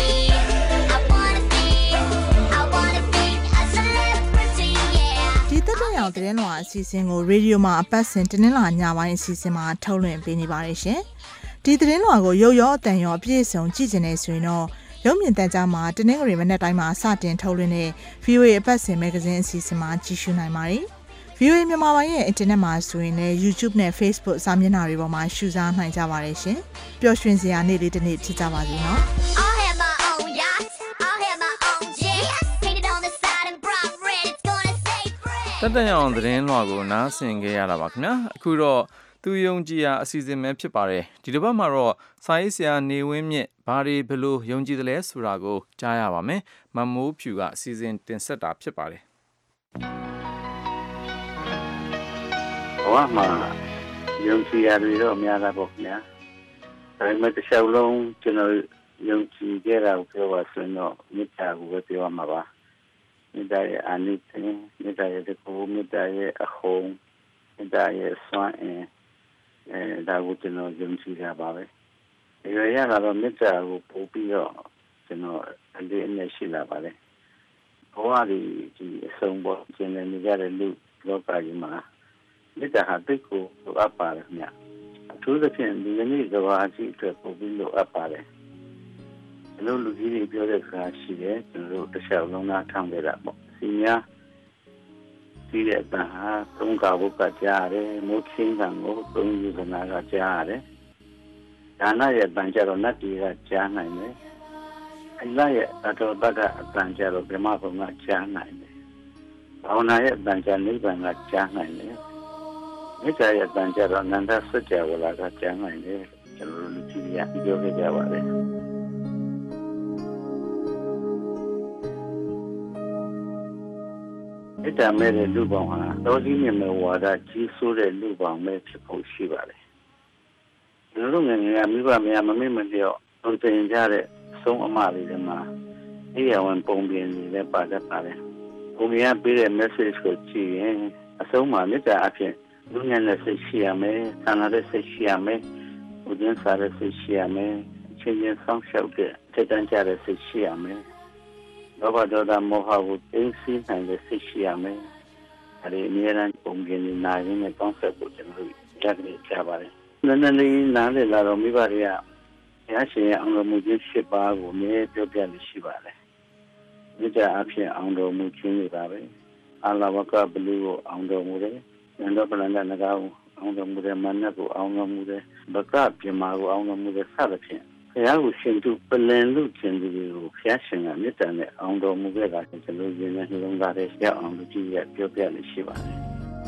a celebrity, yeah. ဒီတက်တဲ့အောင်သတင်းလွှာအစီအစဉ်ကိုရေဒီယိုမှာအပတ်စဉ်တင်းလာညပိုင်းအစီအစဉ်မှာထုတ်လွှင့်ပေးနေပါတယ်ရှင်။ဒီသတင်းလွှာကိုရုပ်ရောအတန်ရောအပြည့်အစုံကြည့်နေဆိုရင်တော့ရုပ်မြင်သံကြားမှာတနင်္ဂနွေမနက်တိုင်းမှာစတင်ထုတ်လွှင့်တဲ့ VOA အပတ်စဉ်မဂ္ဂဇင်းအစီအစဉ်မှာကြည့်ရှုနိုင်ပါတယ်။ VOA မြန်မာပိုင်းရဲ့အင်တာနက်မှာဆိုရင်လည်း YouTube နဲ့ Facebook စာမျက်နှာတွေပေါ်မှာရှုစားနိုင်ကြပါတယ်ရှင်။ပျော်ရွှင်စရာနေ့လေးတစ်နေ့ဖြစ်ကြပါစေနော်။ I'll have my own yacht. I'll have my own jet. Painted on the side and bright red. It's gonna say Fred. တက်တဲ့အောင်သတင်းလွှာကိုနားဆင်ခဲ့ရတာပါခင်ဗျာ။အခုတော့သူယုံကြည်ရာအစီအစဉ်ပဲဖြစ်ပါတယ်ဒီတစ်ပတ်မှာတော့စာရေးဆရာနေဝင်းမြင့်ဘာတွေဘလို့ယုံကြည်တယ်လဲဆိုတာကိုကြားရပါမယ်မမိုးဖြူကအစီအစဉ်တင်ဆက်တာဖြစ်ပါတယ်ဘဝမှာယုံကြည်ရာတွေတော့များတာပေါ့ခင်ဗျာဒါပေမဲ့တစ်လျှောက်လုံးကျွန်တော်ယုံကြည်ခဲ့တာကိုပြောပါဆိုရင်တော့မေတ္တာကိုပဲပြောရမှာပါမေတ္တာရဲ့အာနိသင်မေတ္တာရဲ့တကူမေတ္တာရဲ့အဟုန်မေတ္တာရဲ့စွမ်းအင်ဒါကိုကျွန်တော်ယုံကြည်တာပါပဲဒီရရကတော့မေတ္တာကိုပို့ပြီးတော့ကျွန်တော်အလေးအနက်ရှိလာပါတယ်ဘဝဒီအဆုံးပေါ်ကျင်နေကြတဲ့လူလောကကြီးမှာမေတ္တာဟာတိတ်ကိုလိုအပ်ပါတယ်ခင်ဗျအထူးသဖြင့်ဒီနေ့ကဘာကြီးအတွက်ပို့ပြီးလိုအပ်ပါတယ်လူကြီးတွေပြောတဲ့စကားရှိတယ်ကျွန်တော်တို့တစ်လျှောက်လုံးသားထောင်ခဲ့တာပေါ့စီညာဒီတဲ့အတန်ဟာသုံးကဘုကကြားတယ်မိုးချင်းကံကိုသုံးယူကနာကကြားတယ်ဒါနရဲ့တန်ကြတော့နတ်တွေကကြားနိုင်တယ်အလရဲ့အတော်ဘက်ကအတန်ကြတော့ဗြဟ္မဘုံကကြားနိုင်တယ်ဘာဝနာရဲ့အတန်ကြနိဗ္ဗာန်ကကြားနိုင်တယ်မိစ္ဆာရဲ့အတန်ကြတော့အနန္တစัจ java လာကကြားနိုင်တယ်ကျွန်တော်တို့လူကြီးတွေကပြောခဲ့ကြပါတယ်မေတ္တာမဲ့တဲ့လူပေါင်းဟာတော်ကြီးမြတ်မဲ့ဝါဒကြီးစိုးတဲ့လူပေါင်းပဲဖြစ်ဖို့ရှိပါတယ်။ကျွန်တော်တို့ငယ်ငယ်မိဘများမမေ့မလျော့သွန်သင်ကြတဲ့အဆုံးအမလေးတွေမှာအေးရဝန်ပုံပြင်နေတဲ့ပါတတ်ပါတယ်။ပုံပြင်ပေးတဲ့ message ကိုကြည့်ရင်အဆုံးမှာမေတ္တာအဖြစ်လူငယ်နဲ့စိတ်ရှိရမယ်၊ဆန္ဒနဲ့စိတ်ရှိရမယ်၊ဥဒင်းစားတဲ့စိတ်ရှိရမယ်၊ချင်းချင်းဆောင်ရှောက်တဲ့ထက်တန်းကြတဲ့စိတ်ရှိရမယ်။လောဘဒေါသမောဟကိုသိသိနိုင်တဲ့စိတ်ရှိရမယ်။အဲဒီအများအားပုံပြင်နေနိုင်တဲ့ concept ကိုကျွန်တော်တို့ကြားကြပါတယ်။နည်းနည်းလေးနားလည်လာတော့မိဘတွေကရားရှင်အောင်တော်မူခြင်း7ပါးကိုအမြဲပြောပြလို့ရှိပါတယ်မေတ္တာအဖြစ်အောင်တော်မူခြင်းတွေပါပဲအာလဝကဘလူကိုအောင်တော်မူတယ်ဉာဏ်တော်ပလန္တနဂါကိုအောင်တော်မူတယ်မနတ်ကိုအောင်တော်မူတယ်ဘကပြမာကိုအောင်တော်မူတယ်စသဖြင့်ဘုရားကိုရှင်သူပလင်လူခြင်းတွေကိုဘုရားရှင်ကမေတ္တာနဲ့အောင်တော်မူခဲ့တာကျွန်တော်ရင်းနဲ့နှလုံးသားထဲရောက်အောင်လို့ကြည့်ရပြောပြလို့ရှိပါတယ်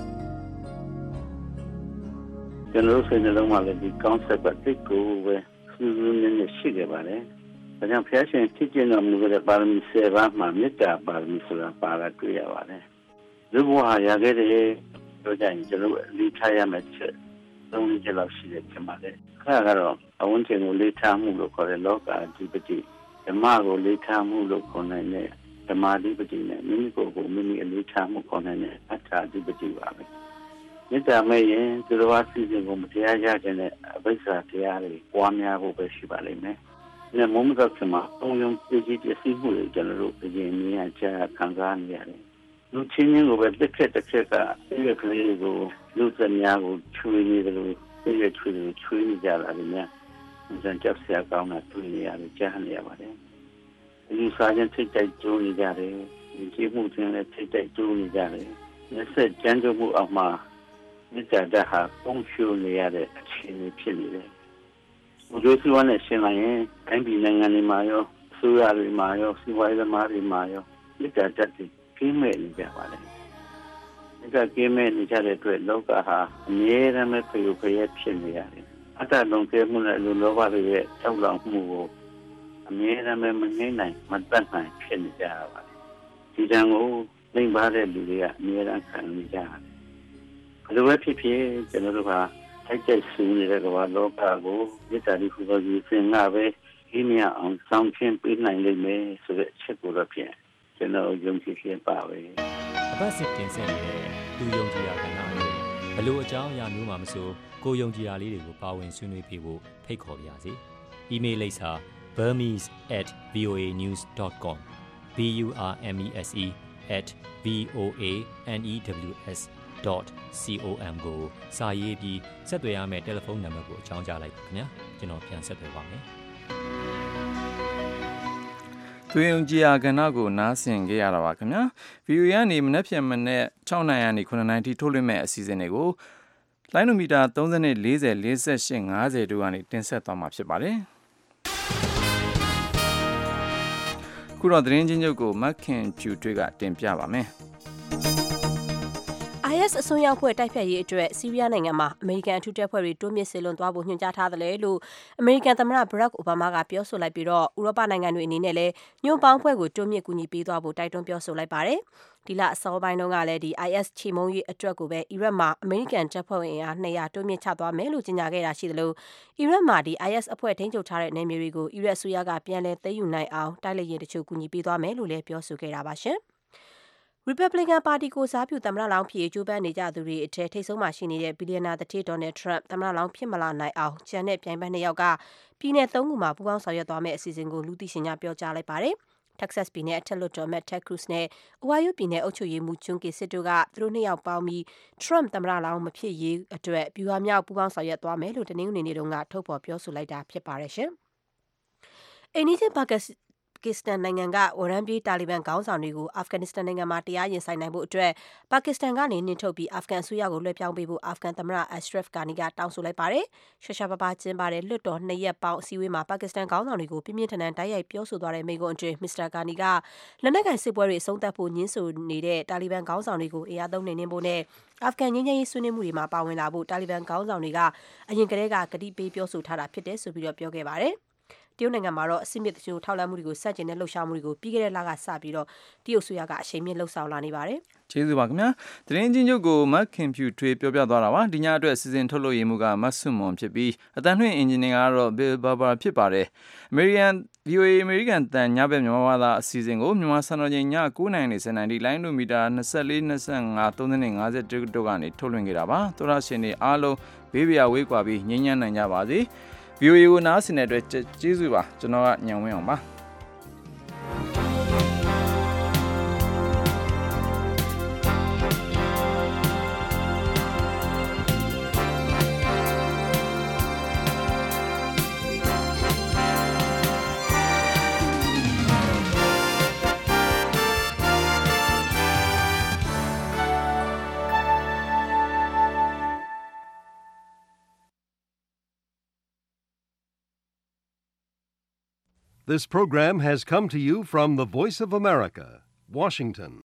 ကျွန်တော်ဆွေးနွေးလုံးမှာလည်းဒီ concept ကတိတ်ကိုပဲစူးစူးနဲ့ရှိခဲ့ပါတယ်။ဒါကြောင့်ဘုရားရှင်ဖြစ်ခြင်းတော်မူတဲ့ပါရမီ7ပါးမှာမေတ္တာပါရမီဆိုတာပါလာတွေ့ရပါတယ်။ဒီဘဝရခဲ့တဲ့ပြောကြရင်ကျွန်တော်လေးထားရမယ့်ချက်သုံးချက်လောက်ရှိတယ်ဖြစ်ပါတယ်။ခါကတော့အဝန်းကျင်ကိုလေးထားမှုလို့ခေါ်တဲ့လောကအဓိပတိဓမ္မကိုလေးထားမှုလို့ခေါ်နိုင်တဲ့ဓမ္မအဓိပတိနဲ့မိမိကိုယ်ကိုမိမိအလေးထားမှုခေါ်နိုင်တဲ့အတ္တအဓိပတိပါပဲ။မေတ္တာမဲ့ရင်သူတော်ဘာစီစဉ်ကိုမတရားရခြင်းနဲ့အဘိဓါတရားတွေပွားများဖို့ပဲရှိပါလိမ့်မယ်။ဒီမုံမကကမှာအုံယုံပြည့်ပြည့်စုံမှုတွေကျွန်တော်တို့ပြင်နေရကြခံစားနေရတယ်။လူချင်းချင်းကိုပဲတစ်ခက်ကဒီကလေးကိုလူစများကိုချွေးနေတယ်လို့ဒီချွေးနေကြတာလည်းများစံချက်ဆရာကောင်းတာတွေ့နေရတယ်ကြားနေရပါတယ်။ဒီစားခြင်းထိတ်တိုက်ကျိုးနေကြတယ်။ဒီကြည့်မှုချင်းလည်းထိတ်တိုက်ကျိုးနေကြတယ်။လက်ဆက်ကြမ်းကြုတ်မှုအောက်မှာမေတ္တာဓာတ်ဟာပုံရှုနေရတဲ့အခြေအနေဖြစ်နေတယ်။ဘုရားစီဝါနဲ့ရှင်းလိုက်ရင်တိုင်းပြည်နိုင်ငံတွေမှာရောဆိုရတွေမှာရောစီဝါရေးသမားတွေမှာရောမေတ္တာဓာတ်တွေကင်းမဲ့နေကြပါလေ။မေတ္တာကင်းမဲ့နေကြတဲ့အတွက်လောကဟာအမြဲတမ်းပဲဖျော်ဖျက်ဖြစ်နေရတယ်။အတ္တလုံးကဲမှုနဲ့လူလောဘတွေရဲ့တောက်လောင်မှုကိုအမြဲတမ်းပဲမငြိမ့်နိုင်မတတ်နိုင်ဖြစ်နေကြရပါတယ်။ဒီတန်ကိုနှိမ်ပါတဲ့လူတွေကအမြဲတမ်းခံနေကြရတယ်။ဘယ်လိုပဲဖြစ်ဖြစ်ကျွန်တော်တို့ကထိုက်တဲ့ဆူနေတဲ့ကမ္ဘာလောကကိုမေတ္တာလေးခုသောကြီးစင်ကပဲဒီမြအောင်ဆောင်ချင်းပေးနိုင်လိမ့်မယ်ဆိုတဲ့အချက်ကိုတော့ပြန်ကျွန်တော်ယုံကြည်ဖြစ်ပါပဲအပတ်စစ်တင်ဆက်နေတဲ့သူယုံကြည်ရာကဏ္ဍတွေဘလို့အကြောင်းအရာမျိုးမှမဆိုကိုယုံကြည်ရာလေးတွေကိုပါဝင်ဆွေးနွေးပေးဖို့ဖိတ်ခေါ်ပါရစေ။ email လိပ်စာ burmese@voanews.com burmese@voanews.com ကိုစာရေးပြီးဆက်သွယ်ရမယ့်တယ်လီဖုန်းနံပါတ်ကိုအကြောင်းကြားလိုက်ပါခင်ဗျာကျွန်တော်ပြန်ဆက်သွယ်ပါမယ်သူယုံကြည်ရာကဏ္ဍကိုနားဆင်ခဲ့ရတာပါခင်ဗျာ VOA ကနေမနေ့ဖြန်မနေ့6နိုင်ကနေ9နိုင်ထိထုတ်လွှင့်မဲ့အစီအစဉ်တွေကိုလိုင်းနိုမီတာ30 40 48 50တို့ကနေတင်ဆက်သွားမှာဖြစ်ပါတယ်ခုတော့သတင်းချင်းချုပ်ကိုမက်ခင်ကျူထွေးကတင်ပြပါမယ် IS အစွန်းရောက်ဖွဲ့တိုက်ဖြတ်ရေးအတွက်ဆီးရီးယားနိုင်ငံမှာအမေရိကန်အထူးတပ်ဖွဲ့တွေတိုးမြင့်စေလွှတ်သွားဖို့ညွှန်ကြားထားတယ်လို့အမေရိကန်သမ္မတဘရက်အိုဘားမားကပြောဆိုလိုက်ပြီးတော့ဥရောပနိုင်ငံတွေအနေနဲ့လည်းညွှန်ပေါင်းဖွဲ့ကိုတိုးမြင့်ကူညီပေးသွားဖို့တိုက်တွန်းပြောဆိုလိုက်ပါတယ်။ဒီလအစောပိုင်းတုန်းကလည်းဒီ IS ချေမှုန်းရေးအတွက်ကိုပဲအီရတ်မှာအမေရိကန်တပ်ဖွဲ့ဝင်အား200တိုးမြင့်ချသွားမယ်လို့ကြေညာခဲ့တာရှိတယ်လို့အီရတ်မှာဒီ IS အဖွဲ့ထိန်းချုပ်ထားတဲ့နယ်မြေတွေကိုအီရတ်အစိုးရကပြန်လည်သိမ်းယူနိုင်အောင်တိုက်လက်ရေးတချို့ကူညီပေးသွားမယ်လို့လည်းပြောဆိုခဲ့တာပါရှင်။ Republican ပါတီကိုစားပြုသမ္မတလောင်းဖြစ်ကြိုးပမ်းနေကြသူတွေအထက်ထိပ်ဆုံးမှာရှိနေတဲ့ဘီလီယံနာသူဌေး Donald Trump သမ္မတလောင်းဖြစ်မလာနိုင်အောင်ကျန်တဲ့ပြိုင်ဘက်2ယောက်ကပြည်내3ခုမှာပူးပေါင်းဆောင်ရွက်သွားမယ့်အစီအစဉ်ကိုလူသိရှင်ကြားပြောကြားလိုက်ပါတယ်။ Texas ပြည်နယ်အထက်လွှတ်တော်အမတ် Ted Cruz နဲ့ Ohio ပြည်နယ်အုပ်ချုပ်ရေးမှူး John Kasich တို့ကသူတို့2ယောက်ပေါင်းပြီး Trump သမ္မတလောင်းမဖြစ်ရေးအတွက်ဗျူဟာမြောက်ပူးပေါင်းဆောင်ရွက်သွားမယ်လို့တနင်္ဂနွေနေ့တုန်းကထုတ်ဖော်ပြောဆိုလိုက်တာဖြစ်ပါတယ်ရှင်။အိန္ဒိယပါကစ္စတန်နိုင်ငံကဝရမ်းပြေးတာလီဘန်ခေါင်းဆောင်တွေကိုအာဖဂန်နစ္စတန်နိုင်ငံမှာတရားရင်ဆိုင်နိုင်ဖို့အတွက်ပါကစ္စတန်ကနေနှင်ထုတ်ပြီးအာဖဂန်အစိုးရကိုလွှဲပြောင်းပေးဖို့အာဖဂန်သမ္မတ Ashraf Ghani ကတောင်းဆိုလိုက်ပါတယ်။ရှာရှာပါပါကျင်းပတဲ့လွှတ်တော်2ရက်ပေါင်းအစည်းအဝေးမှာပါကစ္စတန်ခေါင်းဆောင်တွေကိုပြင်းပြင်းထန်ထန်တိုက်ရိုက်ပြောဆိုသွားတဲ့မိန့်ခွန်းအတွင်း Mr. Ghani ကလက်နက်ကိုင်စစ်ပွဲတွေအဆုံးသတ်ဖို့ညှင်းဆိုနေတဲ့တာလီဘန်ခေါင်းဆောင်တွေကိုအင်အားသုံးနှိမ်နင်းဖို့နဲ့အာဖဂန်ငြိမ်းချမ်းရေးဆွေးနွေးမှုတွေမှာပါဝင်လာဖို့တာလီဘန်ခေါင်းဆောင်တွေကအရင်ကတည်းကကတိပေးပြောဆိုထားတာဖြစ်တယ်ဆိုပြီးတော့ပြောခဲ့ပါတယ်။တရုတ်နိုင်ငံမှာတော့အစစ်မြစ်တချို့ထောက်လှမ်းမှုတွေကိုစတင်တဲ့လှုပ်ရှားမှုတွေကိုပြီးခဲ့တဲ့လကစပြီးတော့တရုတ်ဆိုရကအချိန်မြင့်လှုပ်ဆောင်လာနေပါတယ်။ကျေးဇူးပါခင်ဗျာ။သတင်းချင်းချုပ်ကိုမက်ခင်ဖြူထွေးပြောပြသွားတာပါ။ဒီညအတွက်စီစဉ်ထုတ်လို့ရမှုကမတ်ဆွမွန်ဖြစ်ပြီးအတန်လွှင့်အင်ဂျင်နီယာကတော့ Bill Barber ဖြစ်ပါတယ်။ VOA အမေရိကန်တန်ညဘက်မြန်မာဘာသာအစီအစဉ်ကိုမြန်မာစံတော်ချိန်ည9:00နာရီနဲ့10:00နာရီလိုင်းနိုမီတာ24 25 30 50တို့ကနေထုတ်လွှင့်ခဲ့တာပါ။သောရရှင်တွေအားလုံးဘေးပရာဝေးကွာပြီးငြိမ်းချမ်းနိုင်ကြပါစေ။ VOA ကိုနားဆင်တဲ့အတွက်ကျေးဇူးပါကျွန်တော်ကညံဝင်းအောင်ပါ This program has come to you from the Voice of America, Washington.